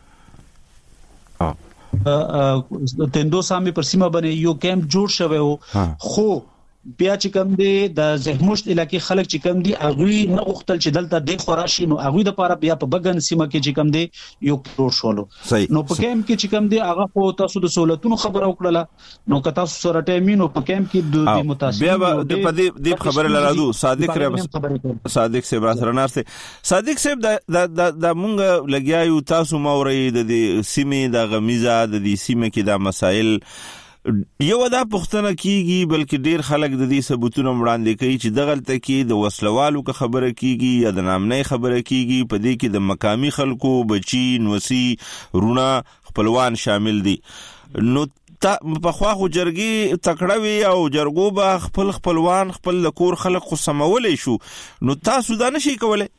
ا تندو سامي پر سیمه باندې یو کیمپ جوړ شوی خو بیا چې کوم دی د زهمشت علاقې خلک چې کوم دی هغه نه غوښتل چې دلته د خوراشي نو هغه د لپاره بیا په بغن سیمه کې چې کوم دی یو کور شولو نو په کیمپ کې چې کوم دی هغه خو تاسو د سہولتونو خبره وکړه نو که تاسو سره ټیمینو په کیمپ کې د متاثر بیا د پدې د خبره لرادو صادق رب صادق صاحب سره نارسه صادق صاحب د د مونږ لګیاو تاسو موري د سیمه د غمیزه د سیمه کې د مسائل یو دا پښتنه کیږي بلکې ډیر خلک د دې ثبوتونه وړاندې کوي چې دغلت کې د وسلوالو کا خبره کیږي یا د نامنۍ خبره کیږي په دې کې د مقامی خلکو بچی نوسی رونه خپلوان شامل دي نو په خوا خو جرګي تکړه وي او جرګو به خپل خپلوان خپل کور خلک خو سمولې شو نو تاسو دا نشي کولای.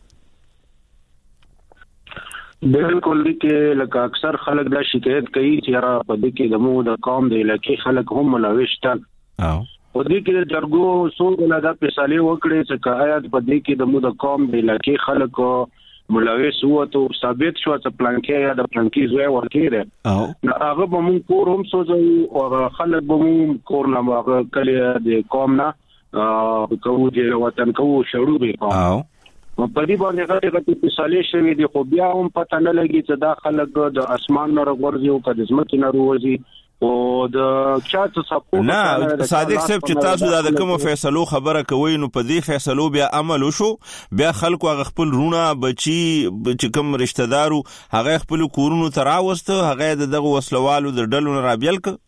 بالکل دي کې لکه اکثر خلک دا شکایت کوي چې را په دې کې د مو د قوم د علاقې خلک هم ملوث دي او په دې کې د جرګو څو دا فیصله وکړي چې آیا په دې کې د مو د قوم د علاقې خلک ملوث وو ته ثابت شو چې پلانکې یا د پلانکې زوی ورکړي او هغه به مو کور هم سوځو او خلک به مو کور نه هغه کله د قوم نه کوو د وطن کوو شروع به او په دې باندې هغه د فیصله شوی دی خو بیا هم پته نه لګي چې دا خلک د اسمان نه ورځي او د ځمکې نه ورځي او د چا څه سپورټ نه صادق صاحب چې تاسو دا د کوم فیصلو خبره کوي نو په دې فیصلو بیا عمل وشو بیا خلکو هغه خپل رونه بچي چې کوم رشتہ دارو هغه خپل کورونو تراوسته هغه دغه وسلوالو د ډلو رابیل ک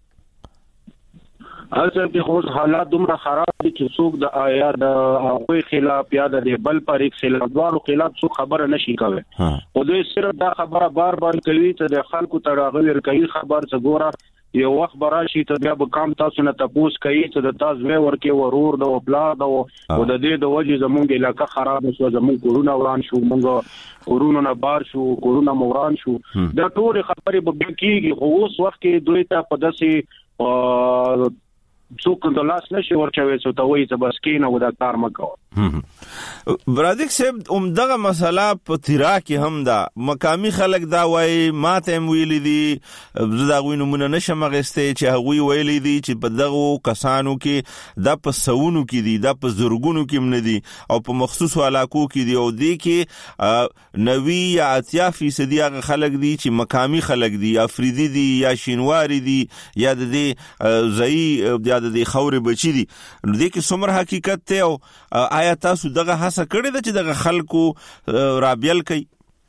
اصل کې خو حالات دومره خراب دي چې څوک د آیا د هغوی خلاف یا د بل پر خلاف دوه خلاف څوک خبره نشي کوي او دوی صرف دا خبره بار بار کوي چې د خلکو تراغل کوي خبر څه ګوره یو وخت براشي ته بیا به کام تاسو نه تاسو کوي چې د تاسو وی ورکه ورور د خپل د او د دې د وجې زمونږ علاقې خراب شو زمونږ کورونه وران شو مونږ کورونه نه بار شو کورونه موران شو دا ټول خبرې به کیږي خو اوس وخت کې دوی ته په داسې څوک د لاس نشي ورچوي څو ته وایي چې بس کینه ودا کار مکو برادک صاحب عمدغه مسله په تیرا کې هم دا مقامی خلک دا وایي ماته ویلې دي زدا غوینو مونږ نشم غسته چې هغوی ویلې دي چې په دغه کسانو کې دا په سونو کې دي دا په زورګونو کې من دي او په مخصوصو علاقو کې دي او دي کې نوي یا اتیا فیصد هغه خلک دي چې مقامی خلک دي افریدي دي یا شینواری دي یا د دې ځای د دې خوري بچی دي نو دې کې څومره حقیقت ته او آیا تاسو دغه هڅه کړې ده چې دغه خلکو رابیل کوي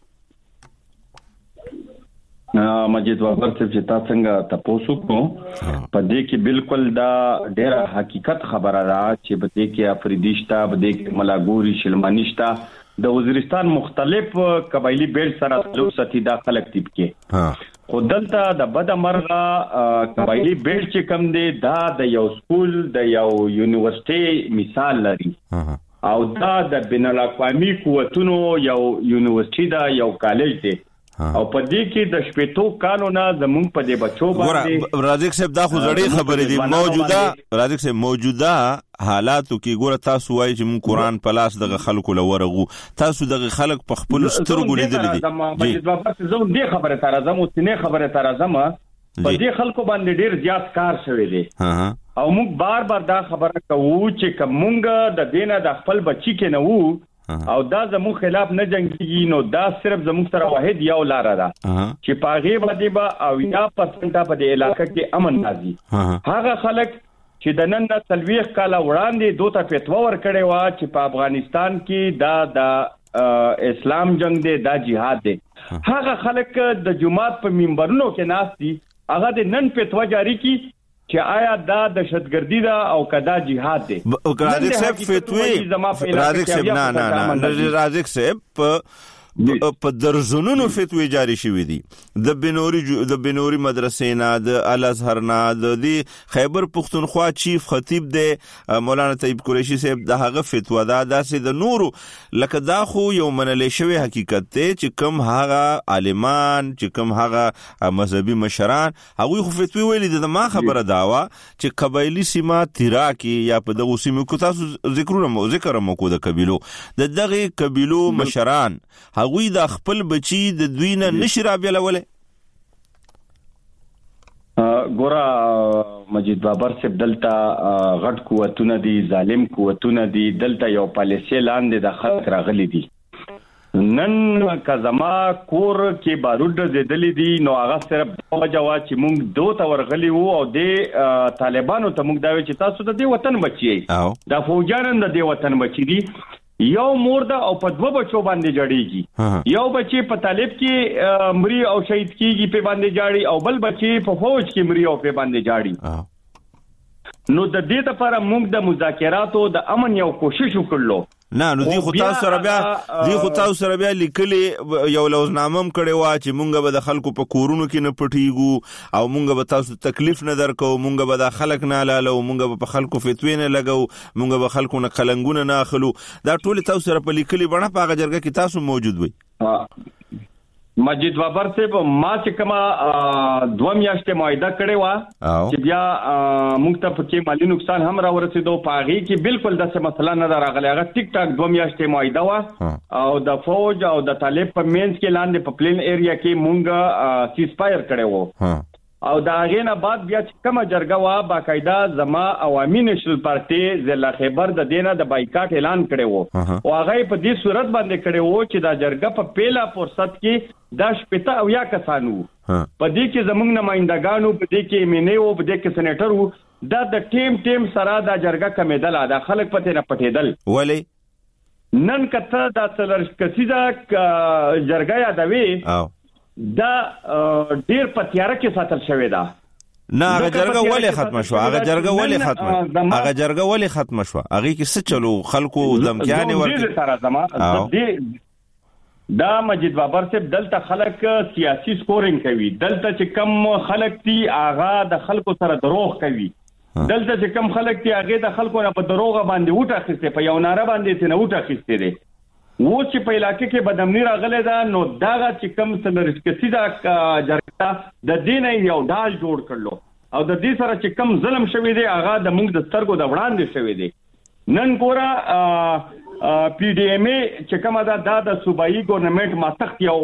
مجید بابر صاحب چې تاسو څنګه تاسو کو په دې کې بالکل دا ډېر حقیقت خبره ده چې په دې کې افریدیشتا په دې کې ملاګوري شلمانیشتا د وزیرستان مختلف قبایلی بیل سره تعلق ساتي دا خلک تیپ کې خو دلته د بد مرغه قبایلی بیل چې کم دی دا د یو سکول د یو یونیورسيټي مثال لري او دا د بین الاقوامي قوتونو یو یونیورسيټي دا یو کالج دی او په دې کې د شپېتو کالو نه زموږ په دې بچو باندې راځي صاحب دا خو زړې خبرې دي موجوده راځي صاحب موجوده حالاتو کې ګوره تاسو وایي چې مون قرآن په لاس دغه خلکو لورغو تاسو دغه خلک په خپل سترګو لیدل دي مجید بابا زه دې خبره تر ازم او سینې خبره تر ازم په دې خلکو باندې ډیر زیات کار شوی دی او موږ بار بار دا خبره کوو چې کومګه د دینه د خپل بچی کې نه وو او دا زمو خلاف نه جنگي نو دا صرف زمو سره واحد یو لار ده چې پاغي باندې با او یا پرسنټا په دې علاقې کې امن راځي هغه خلک چې د نن د تلويخ کاله وړاندې دوته فتوا ور کړې و چې په افغانستان کې دا د اسلام جنگ دی دا جهاد دی هغه خلک د جماعت په منبرونو کې ناس دي هغه د نن فتوا جاری کی چې آیا دا دهشتګردي ده او کدا جهاد دی راځي صاحب فتوی راځي صاحب نه نه نه راځي صاحب په درزونونو فتوی جاری شوې دي د بنوري د بنوري مدرسې نه د الازهر نه د خیبر پختونخوا چیف خطیب دی مولانا طیب قریشی صاحب د هغه فتوا دا داسې د نورو لکه دا خو یو منلې شوی حقیقت ته چې کوم هغه عالمان چې کوم هغه مذهبي مشران هغه خو فتوی ویلي د ما خبره داوا چې قبایلی سیمه تیرا کې یا په دغه سیمه کو تاسو ذکرونه ذکر مو کو د قبیلو د دغه قبیلو مشران هغوی د خپل بچی د دوی نه نشي رابیلوله ګورا مجید بابر صاحب دلته غټ قوتونه دي ظالم قوتونه دي دلته یو پالیسي لاندې د خلک راغلي دي نن کزما کور کې بارود زیدلې دي نو هغه صرف وجوا چې موږ دوه ورغلي وو او د طالبانو ته موږ دا وی چې تاسو د دې وطن بچي دا فوجان د دې وطن بچي دي یو مورده او په دوه بچو باندې جړیږي یو بچي په طالب کې مری او شهید کیږي په باندې جاړي او بل بچي په فوج کې مری او په باندې جاړي نو د دې لپاره موږ د مذاکراتو د امن یو کوشش وکړلو نه نو دی خو تاسو سره بیا دی خو تاسو سره بیا لیکلي یو لوزنامه کړي وا چې مونږ به د خلکو په کورونو کې نه پټیګو او مونږ به تاسو تکلیف نه درکو مونږ به د خلک نه لاله مونږ به په خلکو فتوی نه لګو مونږ به خلکو نه قلنګونه نه اخلو دا ټول تاسو سره په لیکلي بڼه په هغه جرګه کې تاسو موجود وي مجید بابر صاحب ما چې کما دوه میاشتې معاهده کړې و چې بیا موږ ته پکې مالی نقصان هم را ورسېدو پاغي کې بالکل د څه مسله نه راغلی هغه ټیک ټاک دوه میاشتې معاهده و او د فوج او د طالب په مینس کې لاندې په پلین ایریا کې موږ سیز فایر کړی و او دا غینه بعد بیا کومه جرګه وا باقاعده زما عوامي نېشنل پارټي ضلع خیبر د دینه د بایکاټ اعلان کړی وو او هغه په دې صورت باندې کړی وو چې دا جرګه په پیلا فرصت کې دا شپته او یا کسانو په دې کې زمونږ نمائندګانو په دې کې مینیو په دې کې سېنیټر وو دا د ټیم ټیم سره دا جرګه کمیدل دا خلک پته نه پټېدل ولی نن کته دا څلر کسیدا جرګه یادوي دا ډیر پتیاره کې ساتل شوی دا نه هغه جرګه ولې ختم شو هغه جرګه ولې ختم هغه جرګه ولې ختم شو هغه کې څه چلو خلکو دمکیانه ورته دا مجید بابر صاحب دلته خلک سیاسي سکورینګ کوي دلته چې کم خلک دي هغه د خلکو سره دروغ کوي دلته چې کم خلک دي هغه د خلکو نه په دروغ باندې وټه خسته په یو ناره باندې ته نه وټه خسته دي و چې په علاقې کې بدامنی راغله دا نو دا چې کم سلرسکسي دا جرګه د دین یو ډال جوړ کړلو او د دې سره چې کم ظلم شوی دی هغه د موږ د سترګو د وړاندې شوی دی نن ګوره پی ډی ایم ای چې کومه دا د صوبایي ګورنمنت ماتخت یو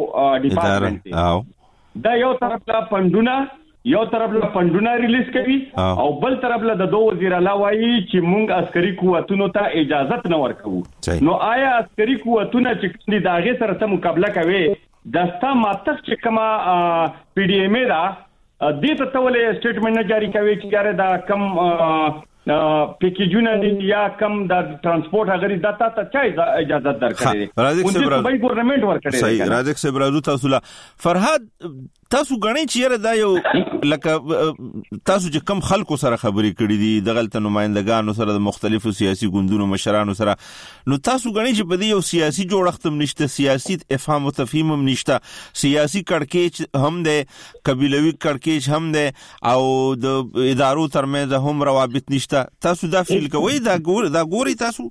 ډپارټمنټ دا یو طرف لا پندونه یو طرف له پندونه ریلیز کوي او بل طرف له د دوه وزیر الله وایي چې موږ عسکري قوتونو ته اجازه نه ورکوو نو آیا عسکري قوتونه چې د هغه سره ته مقابله کوي دستا ماتخ چې کومه پی ډی ایم ای دا دې ته تولې سټیټمنټ نه جاری کوي چې یاره دا کم پیکیجونه یا کم د ترانسپورت هغه د تا ته چا اجازه درکړي راځي چې صوبایي ګورنمنت ورکړي صحیح راځي چې برازو تاسو لا فرهاد تاسو غنی چې دا یو لکه تاسو چې کم خلکو سره خبرې کړې دي د غلط نمائندګانو سره د مختلفو سیاسي ګوندونو مشرانو سره نو تاسو غنی چې په دې یو سیاسي جوړښت هم نشته سیاسي افهام او تفهیم هم نشته سیاسي کړکېچ هم ده قبيلوي کړکېچ هم ده او د ادارو ترمنځ هم روابط نشته تاسو دا فیل کوئ دا ګور دا ګوري تاسو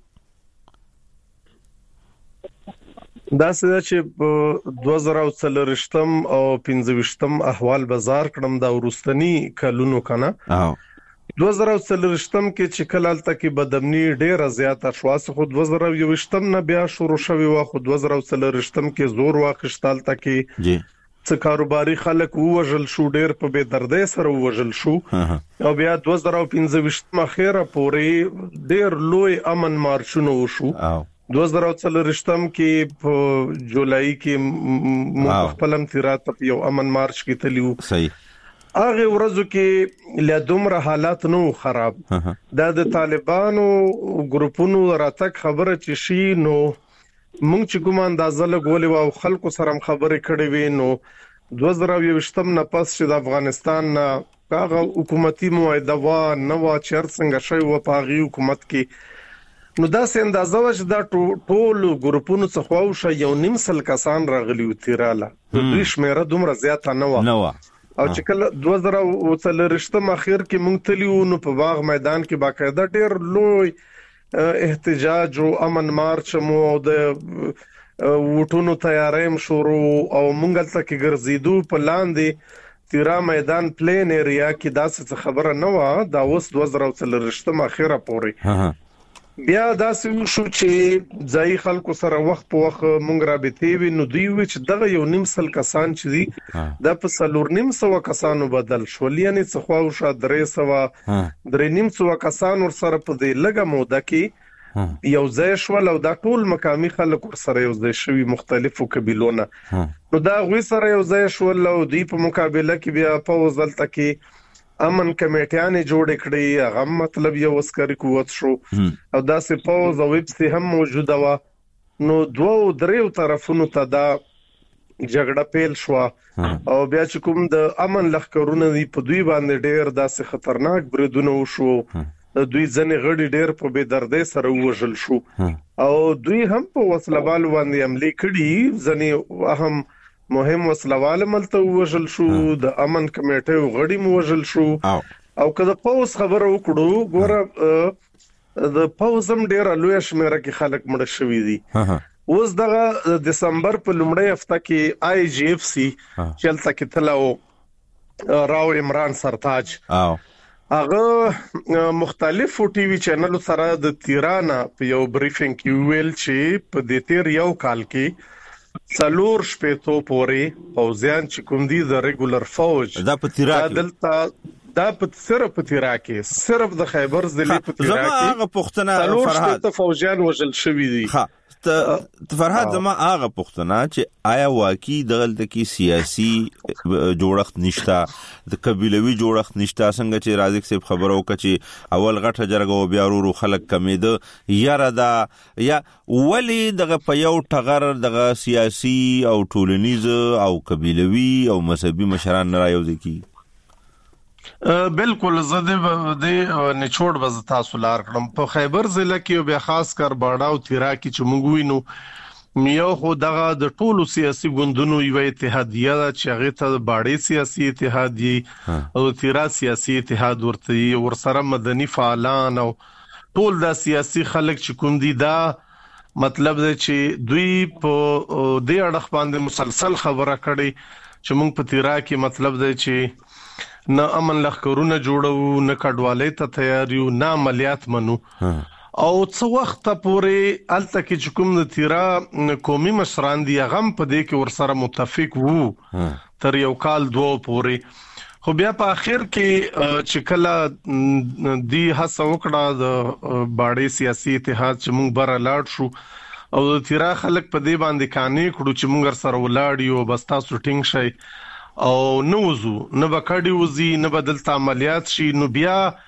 دا څه چې دوه زره څلورشتم او پنځويشتم احوال بازار کړم دا ورستنی کلونو کنه دوه زره څلورشتم کې چې کلال تک بدامنی ډیره زیاته شواس خو دوه زره یوشتم نه بیا شروع شوی و خو دوه زره څلورشتم کې زور واخښتال تک جی څه کاروباري خلک ووجل شو ډیر په بے دردۍ سره ووجل شو او بیا دوه زره پنځويشتم اخیره پورې ډیر لوی امن مارچونه وشو دوه زره څلورشتم کې په جولای کې مخفلم تیرات په یو امن مارچ کې تلیو صحیح هغه ورځو کې لدومره حالات نو خراب دا د طالبانو ګروپونو راتک خبره چې شي نو مونږ چې کوم اندازه لګولې او خلکو سره خبرې کړې وې نو دوه زره یوشتم نه پس چې د افغانستان نه هغه حکومتي معاهده و نو چر څنګه شوی و په هغه حکومت کې نو دا سه اندازه و چې دا ټول ګروپونو څخه واوشه یو نیم سل کسان راغلي و تیراله دوی شمیره دومره زیاته نه و او چې کله دوه زره څلورشتم اخر کې مونږ تلیو نو په باغ میدان کې باقاعده ډیر لوی احتجاج او امن مارچ مو د وټونو تیاریم شروع او مونږ تل کې ګرځیدو په لاندې تیرا میدان پلین ایریا کې دا څه خبره نه و دا اوس دوه زره څلورشتم اخره پورې بیا دا څه شو چې ځای خلکو سره وخت په وخت مونږ رابطې وی نو دوی و چې دغه یو نیم سل کسان چې دي د په سلور نیم سو کسانو بدل شول یعنی څه خو شو درې سو درې نیم سو کسان ور سره په دې لګه موده کې یو ځای شول او دا ټول مقامي خلک ور سره یو ځای شوی مختلفو قبیلونه نو دا غوي سره یو ځای شول او دوی په مقابله کې بیا په وزل تکي امن کمیټیانه جوړ کړي هغه مطلب یو عسکري قوت شو او دا سه پوز او ویب سي هم موجوده و نو دوه دریو طرفونو ته دا جګړه پیل شو او بیا چې کوم د امن لخرونه دی په دوی باندې ډیر داسې خطرناک بریدونه وشو دوی ځنې غړي ډیر په بے دردۍ سره وژل شو او دوی هم په وسلوال باندې عملي کړي ځنې اهم مهم وسلوال ملته وژل شو د امن کمیټې غړي مو وژل شو او کله پوس خبر وکړو ګوره د پوزم ډیر لوی شمیره کې خلک مړ شوي دي اوس دغه دسمبر په لومړۍ هفته کې آی جی اف سی چلته کې تلو راو عمران سرتاج هغه مختلفو ټي وي چینل سره د تیرانا په یو بریفینګ کې ویل چې په دې تیر یو کال کې څلور شپېتو پورې پوځیان چې کوم دي د ریګولر فوج دا په تیرا کې دلته دا په صرف په تیرا کې صرف د خیبر ضلع په تیرا کې زما هغه پښتنه څلور فرهاد شپېته فوجیان وژل شوي دي. ها ته فرهاد زما هغه پښتنه چې آیا واقعي دغلته کې سیاسي جوړښت نشتا د قبيلوي جوړښت نشتا څنګه چې رازق صاحب خبرو کچې اول غټه جرګه او بیا ورو خلک کمیده یاره دا یا ولی دغه په یو ټغر دغه سیاسي او ټولنیز او قبيلوي او مذهبي مشران نه رايوځي کی بالکل زده د نچوړ بز تاسو لار کړم په خیبر ضلع کې بیا خاص کر باډا او تیرا کې چې موږ وینو میو خو دغه د ټولو سیاسي ګوندونو یو اتحادیه چې هغه ته باډي سیاسي اتحادیه او تیرا سیاسي اتحاد ورته ورسره مدني فعالان او ټول د سیاسي خلک چې کوم دي دا مطلب دی چې دوی په دې اړه باندې مسلسل خبره کړي چې موږ په تیرا کې مطلب دی چې نه امن لخرونه جوړو نه کډوالۍ ته تیار یو نه عملیات منو او څو وخت پورې الته کې چې کوم د تیرا قومي مشران دی غم په دې کې ورسره متفق وو تر یو کال دوه پورې خو بیا په اخر کې چې کله دی هڅه وکړه د باډي سیاسي اتحاد چې موږ بره لاړ شو او د تیرا خلک په دې باندې کانې کړو چې موږ سره ولاړ یو بس تاسو ټینګ شئ او نوزو نه بکړی وزي نه بدلته عملیات شي نو بیا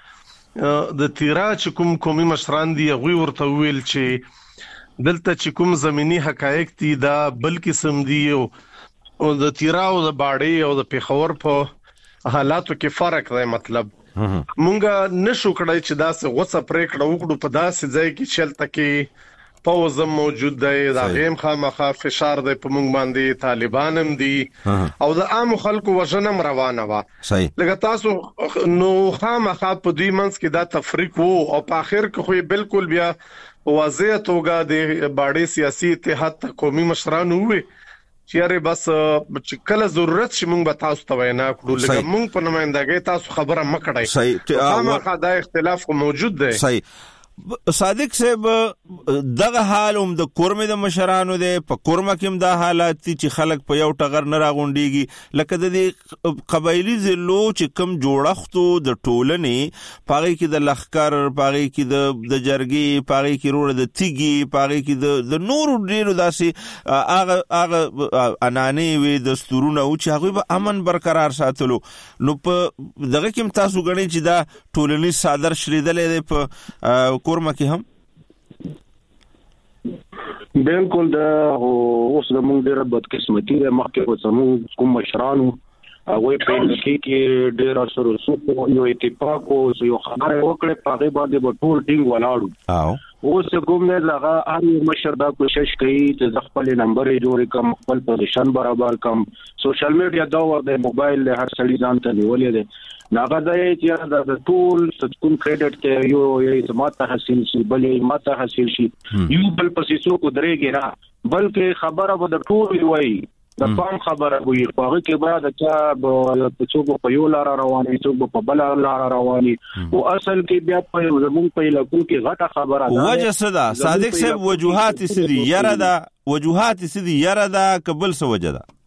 د تیرا چې کوم قومي مشران دي غوي ورته ویل چې دلته چې کوم زميني حقایق دي دا بل قسم دي او د تیرا او د باډي او د پیښور په حالاتو کې فرق دی مطلب مونږه نشو کړای چې دا څه غوڅه پریکړه وکړو په داسې ځای کې چلته کې پوز موجود دی دا غیم خامخا فشار دی په مونږ باندې طالبان هم دي او د عام خلکو وژنم روانه وا لکه تاسو نو خامخا په دوی منځ کې دا تفریق وو او په اخر کې خو بالکل بیا واضح توګه د باډي سیاسي اتحاد قومي مشران وي چیرې بس چې کله ضرورت شي مونږ به تاسو ته وینا کړو لکه مونږ په نمائندګۍ تاسو خبره مکړای خامخا دا اختلاف موجود دی. صحیح صادق صاحب دغه حال هم د کورمه د مشرانو دی په کورمه کې دا حالات چې خلک په یو ټغر نه راغونډيږي لکه د دې قبایلی ضلعو چې کم جوړښتو د ټولنې پاره کې د لخر پاره کې د د جرګي پاره کې روړه د تیګي پاره کې د د نورو ډیرو داسې هغه هغه اناني وي د ستورونه او چې هغه به امن برقرار ساتلو نو په دغه کې تاسو غنئ چې دا ټولنې صادر شریدلې ده په کورما کې هم بالکل دا اوس د موږ ډېر بدقسمتي ده مخکې و زموږ کوم مشرانو هغه په دې کې ډېر سره سو یو اتفاق او یو خبره وکړه په هغه باندې په ټول ټینګ ولاړو او اوس کوم نه لغه هر مشر دا کوشش کوي چې خپل نمبر جوړ کم خپل پوزیشن برابر کم سوشل میډیا دا ور د موبایل له هر سړي ځان ته نیولې ده ناغه دا چې دا ټول ستون کریډټ ته یو یې ماته حاصل شي بلې ماته حاصل شي یو بل پسې څوک درېږي نه بلکې خبره به د ټول وي د پام خبره وي هغه کې بعد چې څوک په یو لار رواني څوک په بل لار رواني او اصل کې بیا په زمون په لکو کې غټه خبره ده وجه صدا صادق صاحب وجوهات سدي یره ده وجوهات سدي یره ده قبل سو وجه ده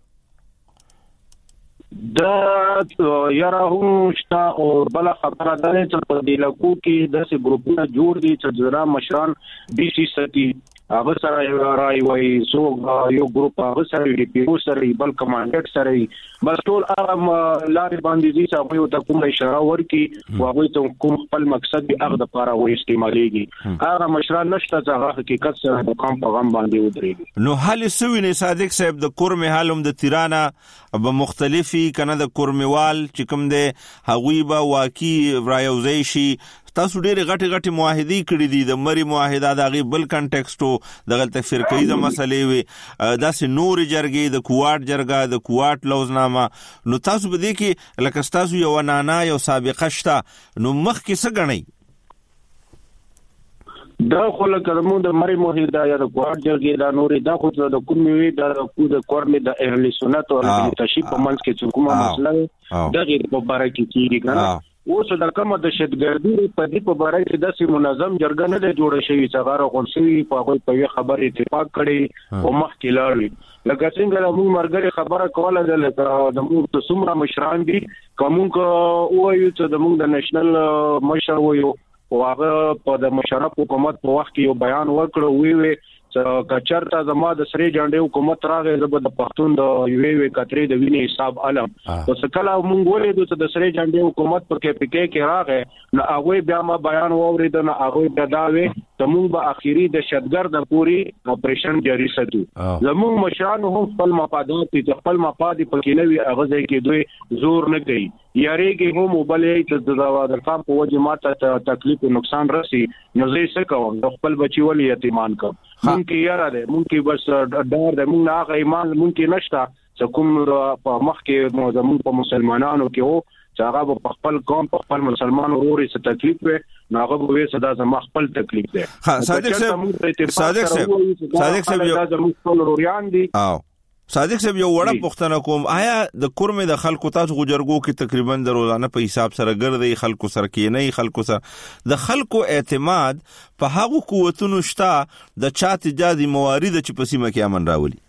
دا یاره هم شتا او بل خبره ده چې په دې لکو کې داسې ګروپونه جوړ دي چې ځرا مشران بي سي سټي هغه سره یو راي وای سو یو ګروپ هغه سره دی پیو سره بل کمانډنټ سره بس ټول هغه لارې باندې دي چې هغه ته کوم اشاره ورکي او هغه ته کوم خپل مقصد دی هغه د لپاره وې استعماليږي هغه مشران نشته چې هغه حقیقت سره د قوم په غم باندې ودرېږي نو حل سوي نه صادق صاحب د کورمه حالم د تیرانا به مختلفي کنه د کورموال چې کوم دی هغوی به واقعي رایوځي شي تاسو ډېر غټي غټي معاهدي کړې دي د مری معاهده دغه بل کنټکسټو دغه تفسیر کوي د مسلې وي داسې نور جرګې د کوارټ جرګه د کوارټ لوزنامه نو تاسو به دي کې لکه تاسو یو نانا یو سابقه شته نو مخ کې څه غنئ دا خو لکه مو د مری معاهده یا د کوارټ جرګې دا نورې دا خو د کومې دا د کورمې د اهل سنت او د تشریع په منځ کې کومه مسله ده دغه په باره کې کیږي کنه اوس د کومه د شتګردي په دې په باره کې د منظم جرګه نه دی جوړه شوی چې هغه غونډې په هغه په خبر اتفاق کړي او مخ کې لاړ لکه څنګه موږ مرګري خبره کوله د د موږ د سمرا مشران دي کوم کو وایو چې د موږ د نېشنل مشر وایو او هغه په د مشرف حکومت په وخت کې یو بیان ورکړ وی وی چې کچرته زما د سری جانډي حکومت راغی زبر د پښتون د یوې وی کترې د وینې حساب علم او څکلا مونږ ولې د د سری جانډي حکومت په کې پکې کې راغی نو هغه بیا ما بیان وورید نو هغه د داوي ته مونږ به اخیری د شتګر د پوری اپریشن جاری ساتو زموږ مشران هم خپل مفادات چې خپل مفاد په کې نوي هغه ځای کې دوی زور نه کوي یاريږي هم وبلې چې د کام په وجه ماته تکلیف او نقصان راسي نو زه څه کوم خپل بچي ول یتیمان کوم مونږ یاره ده مونږ بس ډار ده مونږ هغه ایمان مونږ نشته چې کوم په مخ کې زموږ په مسلمانانو کې وو چې هغه په خپل قوم په خپل مسلمان وروري څه تکلیف وي نو هغه به صدا زما خپل تکلیف ده صادق صاحب صادق صاحب صادق صاحب یو زموږ ټول وروریان دي او صادق صاحب یو وړه پوښتنه کوم آیا د کورمه د خلکو تاسو غجرګو کې تقریبا د روزانه په حساب سره ګرځي خلکو سره کې نه خلکو سره د خلکو اعتماد په هغه قوتونو شته د چات جادي موارد چې په سیمه کې امن راولي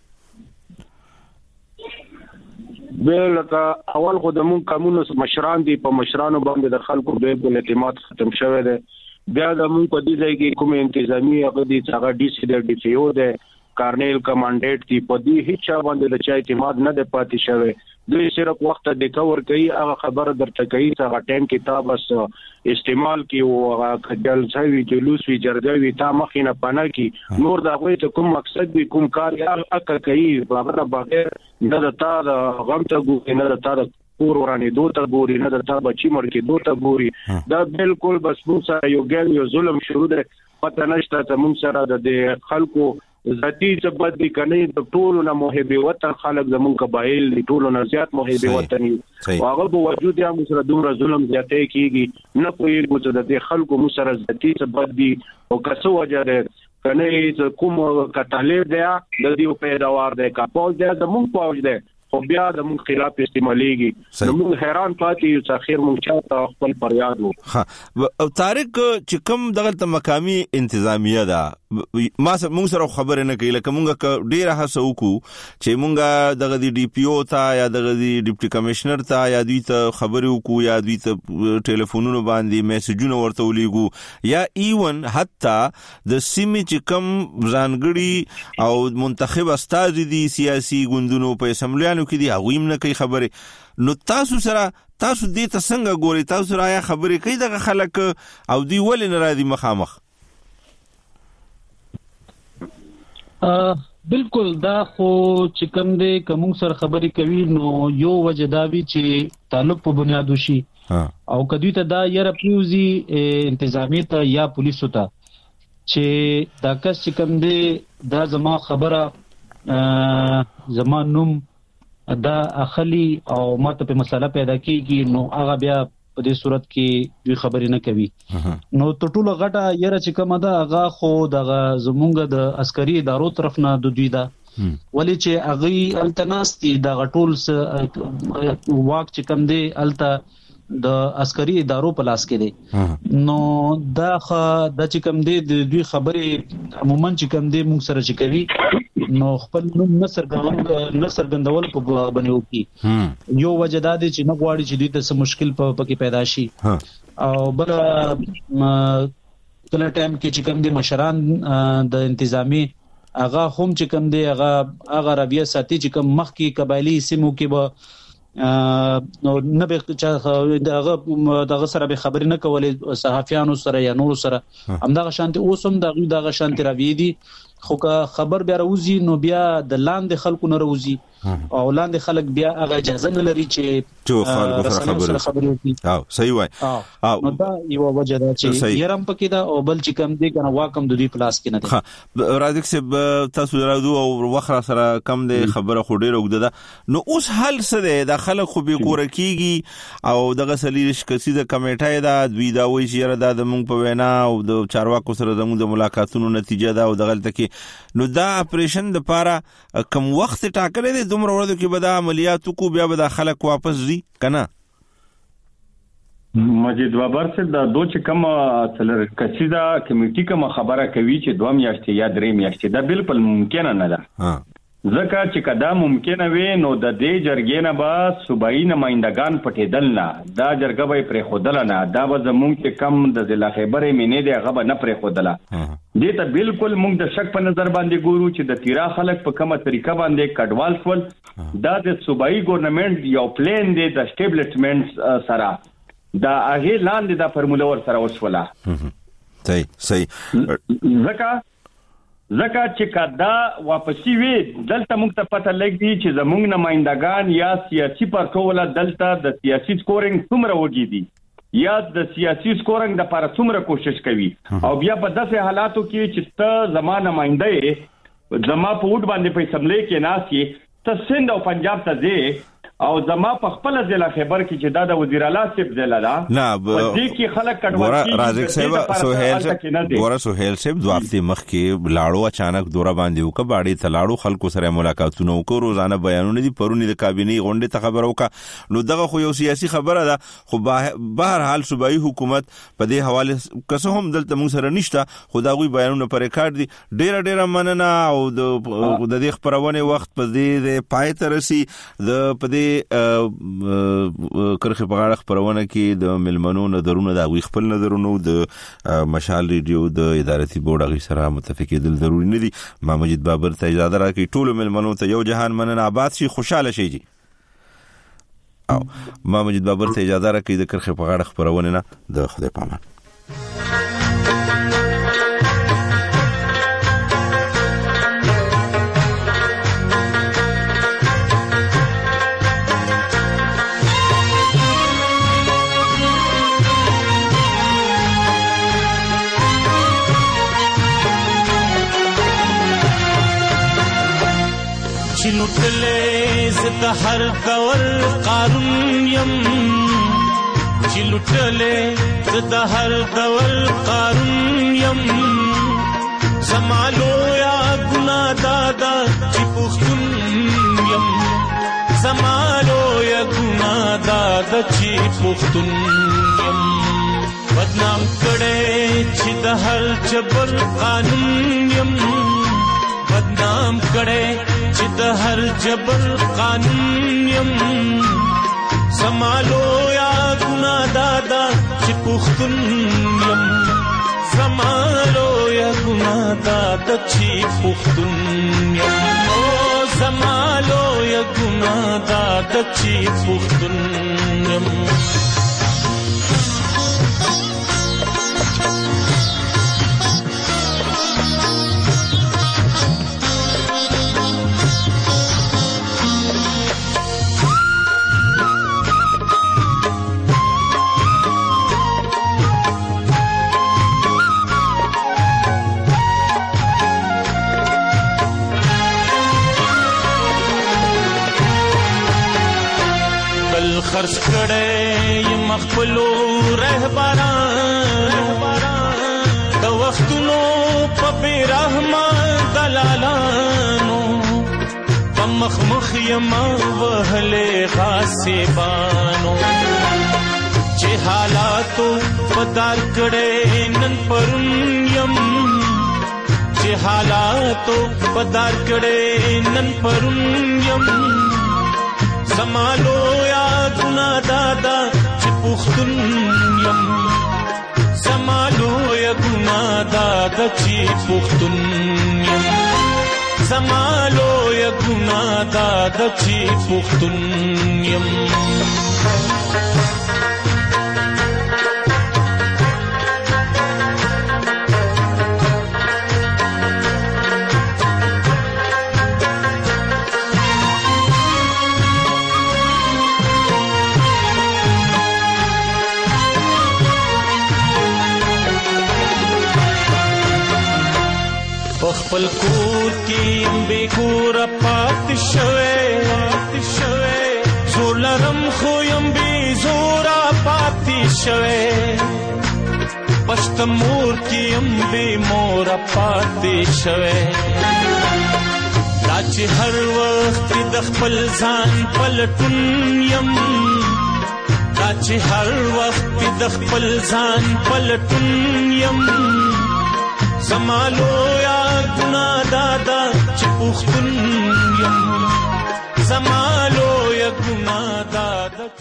بلکه اول خو د مون قانون مشران دي په مشرانو باندې د خلکو د اعتماد ختم شوه ده بیا د مون په دې ځای کې کوم انتظامی هغه دي چې هغه ډي سي د ډي پی او ده کارنیل کمانډیټ دی په دې هیڅ چا باندې د چا اعتماد نه دی پاتې شوی دوی صرف وخت د کور کوي هغه خبره درته کوي چې هغه ټیم کتاب بس استعمال کی او هغه جلسوي جلوس وی جرګوي تا مخینه پنه کی نور دا غوي ته کوم مقصد دی کوم کار یې اکه کوي هغه بغیر نه د تا غم ته ګو نه د تا پور ورانه دوته ګوري نه د تا بچی مړ کې دوته ګوري دا بالکل بس موږ یو ګل یو ظلم شروع ده پته نشته ته موږ سره د خلکو ذاتی ثبت دي کني د ټولو نه محب وطن خلک زمون قبایل د ټولو نه زیات محب وطن او هغه په وجود یا موږ سره دومره ظلم زیاتې کیږي نه کوي چې د خلکو موږ سره ذاتی ثبت دي او کسو وجه ده کني کوم کتاله ده د دې پیداوار ده کاپول ده زمون پوج ده خو بیا د مون خلاف استعماليږي نو مون حیران پاتې چې اخر مون چاته خپل فریاد وو ها او طارق چې کوم دغه مقامي انتظامیه ده ما مونږ سره خبره نه کوي لکه مونږه ډیره هڅه وکړو چې مونږه دغه دی ډي پی او ته یا دغه دی ډیپټي کمشنر ته یا دوی ته خبرې وکړو یا دوی ته ټلیفونونو باندې میسجونه ورته ولېګو یا ایون حتی د سیمې چې کوم ځانګړي او منتخب استاد دي سیاسي ګوندونو په اسمبلیانو کې دي هغه هم نه کوي خبره نو تاسو سره تاسو دې ته څنګه ګوري تاسو را یا خبرې کوي دغه خلک او دوی ولې نه راځي مخامخ بالکل دا خو چې کوم دې کوم سره خبرې کوي نو یو وجه دا وی چې تعلق په بنیاد وشي او کدی ته دا یره پروزي انتظامی ته یا پولیسو ته چې دا کس چې کوم دې دا زما خبره زما نوم دا اخلي او ماته په مسله پیدا کیږي نو هغه بیا په دې صورت کې دوی خبرې نه کوي نو ټولو غټه یره چې کومه ده هغه خو د زمونږ د عسکري ادارو طرف نه د دوی ده ولی چې هغه التناستي د غټول واک چې کوم دی الته د عسکري ادارو په لاس کې دي نو دا د چې کوم دی د دوی خبرې عموما چې کوم دی موږ سره چې کوي نو خپل نصر ګاون نصر غندول په بنیو کې یو وجدا دي چې نه غواړي چې دوی ته څه مشکل په پکې پیدا شي او بل کله ټایم کې چې کوم دي مشران د انتظامی هغه هم چې کوم دي هغه هغه رویه ساتي چې کوم مخ کې قبایلی سیمو کې به نو نه به چې هغه دغه سره به خبرې نه کولې صحافیانو سره یا نور سره همدغه شانتي اوسم دغه دغه شانتي راوي دي خو که خبر بیا راوځي نو بیا د لاندې خلکو نه راوځي او لاندې خلک بیا هغه اجازه نه لري چې چې خلکو سره خبرې وکړي او صحیح وای او دا یو وجه ده چې يرم پکې دا او بل چې کم دي کنه واکم د دې پلاس کې نه دي راځي چې تاسو راځو او وخره سره کم دي خبره خو ډیره وګده ده نو اوس حل څه دی د خلک خو به کور کیږي او دغه سلیش کسي د کمیټه دا دوی دا وایي چې را د مونږ په وینا او د چارواکو سره زموږ د ملاقاتونو نتیجه ده او دغه تکي نو دا اپریشن د پاره کم وخت ټاکلې دي دومره ورځو کې به د عملیاتو کو بیا به د خلک واپس ځي کنه مجید بابر سے د دوه چې کوم څلر کسیدا کمیټي کوم خبره کوي چې دوه میاشتې یا درې میاشتې دا بالکل ممکن نه ده. ځکه چې کدا ممکن وي نو د دې جرګې نه به صوبایي نمائندگان پټېدل نه، دا جرګه به پرې خودل نه، دا به زمونږ چې کم د ضلع خیبر مینې دی هغه به نه پرې خودله. دې ته بالکل موږ د شک په نظر باندې ګورو چې د تیرا خلک په کومه طریقه باندې کډوال شول. دا د صوبایي ګورنمنت یو پلان دی د اسټابلیشمنټ سره دا هغه لاندې دا فرموله ور سره وشوله. صحیح صحیح. ځکه ځکه چې کدا واپسی وي دلته موږ ته پته لګي چې زموږ نمائندگان یا سیاسي پارټوله دلته د سیاسي سکورینګ څومره وږي دي یا د سیاسي سکورینګ د لپاره څومره کوشش کوي، او بیا په داسې حالاتو کې چې ته زما نمائنده یې، زما په وډ باندې په اسمبلی کې ناسي، ته سند او پنجاب ته ځې او زما په خپل ضلع خیبر کې چې دا د وزیر اعلی صاحب ضلع ده نه په دې کې خلک کډوال کی رازق صاحب سہیل ګوره سہیل صاحب دوه هفته مخکې لاړو اچانک دورا باندې وک باړي تلاړو خلکو سره ملاقاتونه وکړو، روزانه بیانونه دي، پرونی د کابینه غونډه ته خبر وکړه. نو دغه خو یو سیاسي خبره ده، خو بهر حال صوبایي حکومت په دې حواله کسه هم دلته موږ سره نشته، خو دا غوي بیانونه پر ریکارډ دي. ډیره ډیره مننه او د دې خبرونه وخت په دې پای ته رسي. د په دې کرخه په غاړه خبرونه کې د ملمنو نظرونه دا غوي خپل نظرونه د مشال ریډیو د ادارتي بورډ غي سره متفق دي ضروري نه دي. ما مجید بابر ته اجازه راکړي ټول ملمنو ته یو جهان مننه، آباد شي، خوشاله شي جی. او ما مجید بابر ته اجازه راکړي د کرخه په غاړه خبرونه نه د خدای پامان. چلوټلې زد هر دور قارون یم، چلوټلې زد هر دور قارون یم، زمالو یا ګنا دادا چې پښتون یم، زمالو یا ګنا دادا چې پښتون یم. بدنام کړي چې د هر جبر قانون یم، بدنام کړي چې د هر جبر قانون یم، زمالو یا ګنا دادا چې پښتون یم، زمالو یا ګنا دادا چې پښتون یم، او زمالو یا ګنا دادا چې پښتون یم. خرڅ کړي مخفلو رهبران د وختونو په بیرحمه دلالانو، په مخمخ یما وهلې غاصبانو، چې حالاتو پدار کړي نن پرون یم، چې حالاتو پدار کړي نن پرون یم، زمالو یا ګنا دادا چې پښتون یم، زمالو یا ګنا دادا چې پښتون یم، زمالو یا ګنا دادا چې پښتون یم. خپل کور کې به کور پات شوه، پات شوه زور لرم خو يم به زور پات شوه، پښت مور کې يم به مور پات شوه، دا چې هر وخت د خپل ځان پلټون يم، دا چې هر وخت د خپل ځان پلټون یم زمالو یا ګناه دادا چې پښتون یم زمالو یا ګناه دادا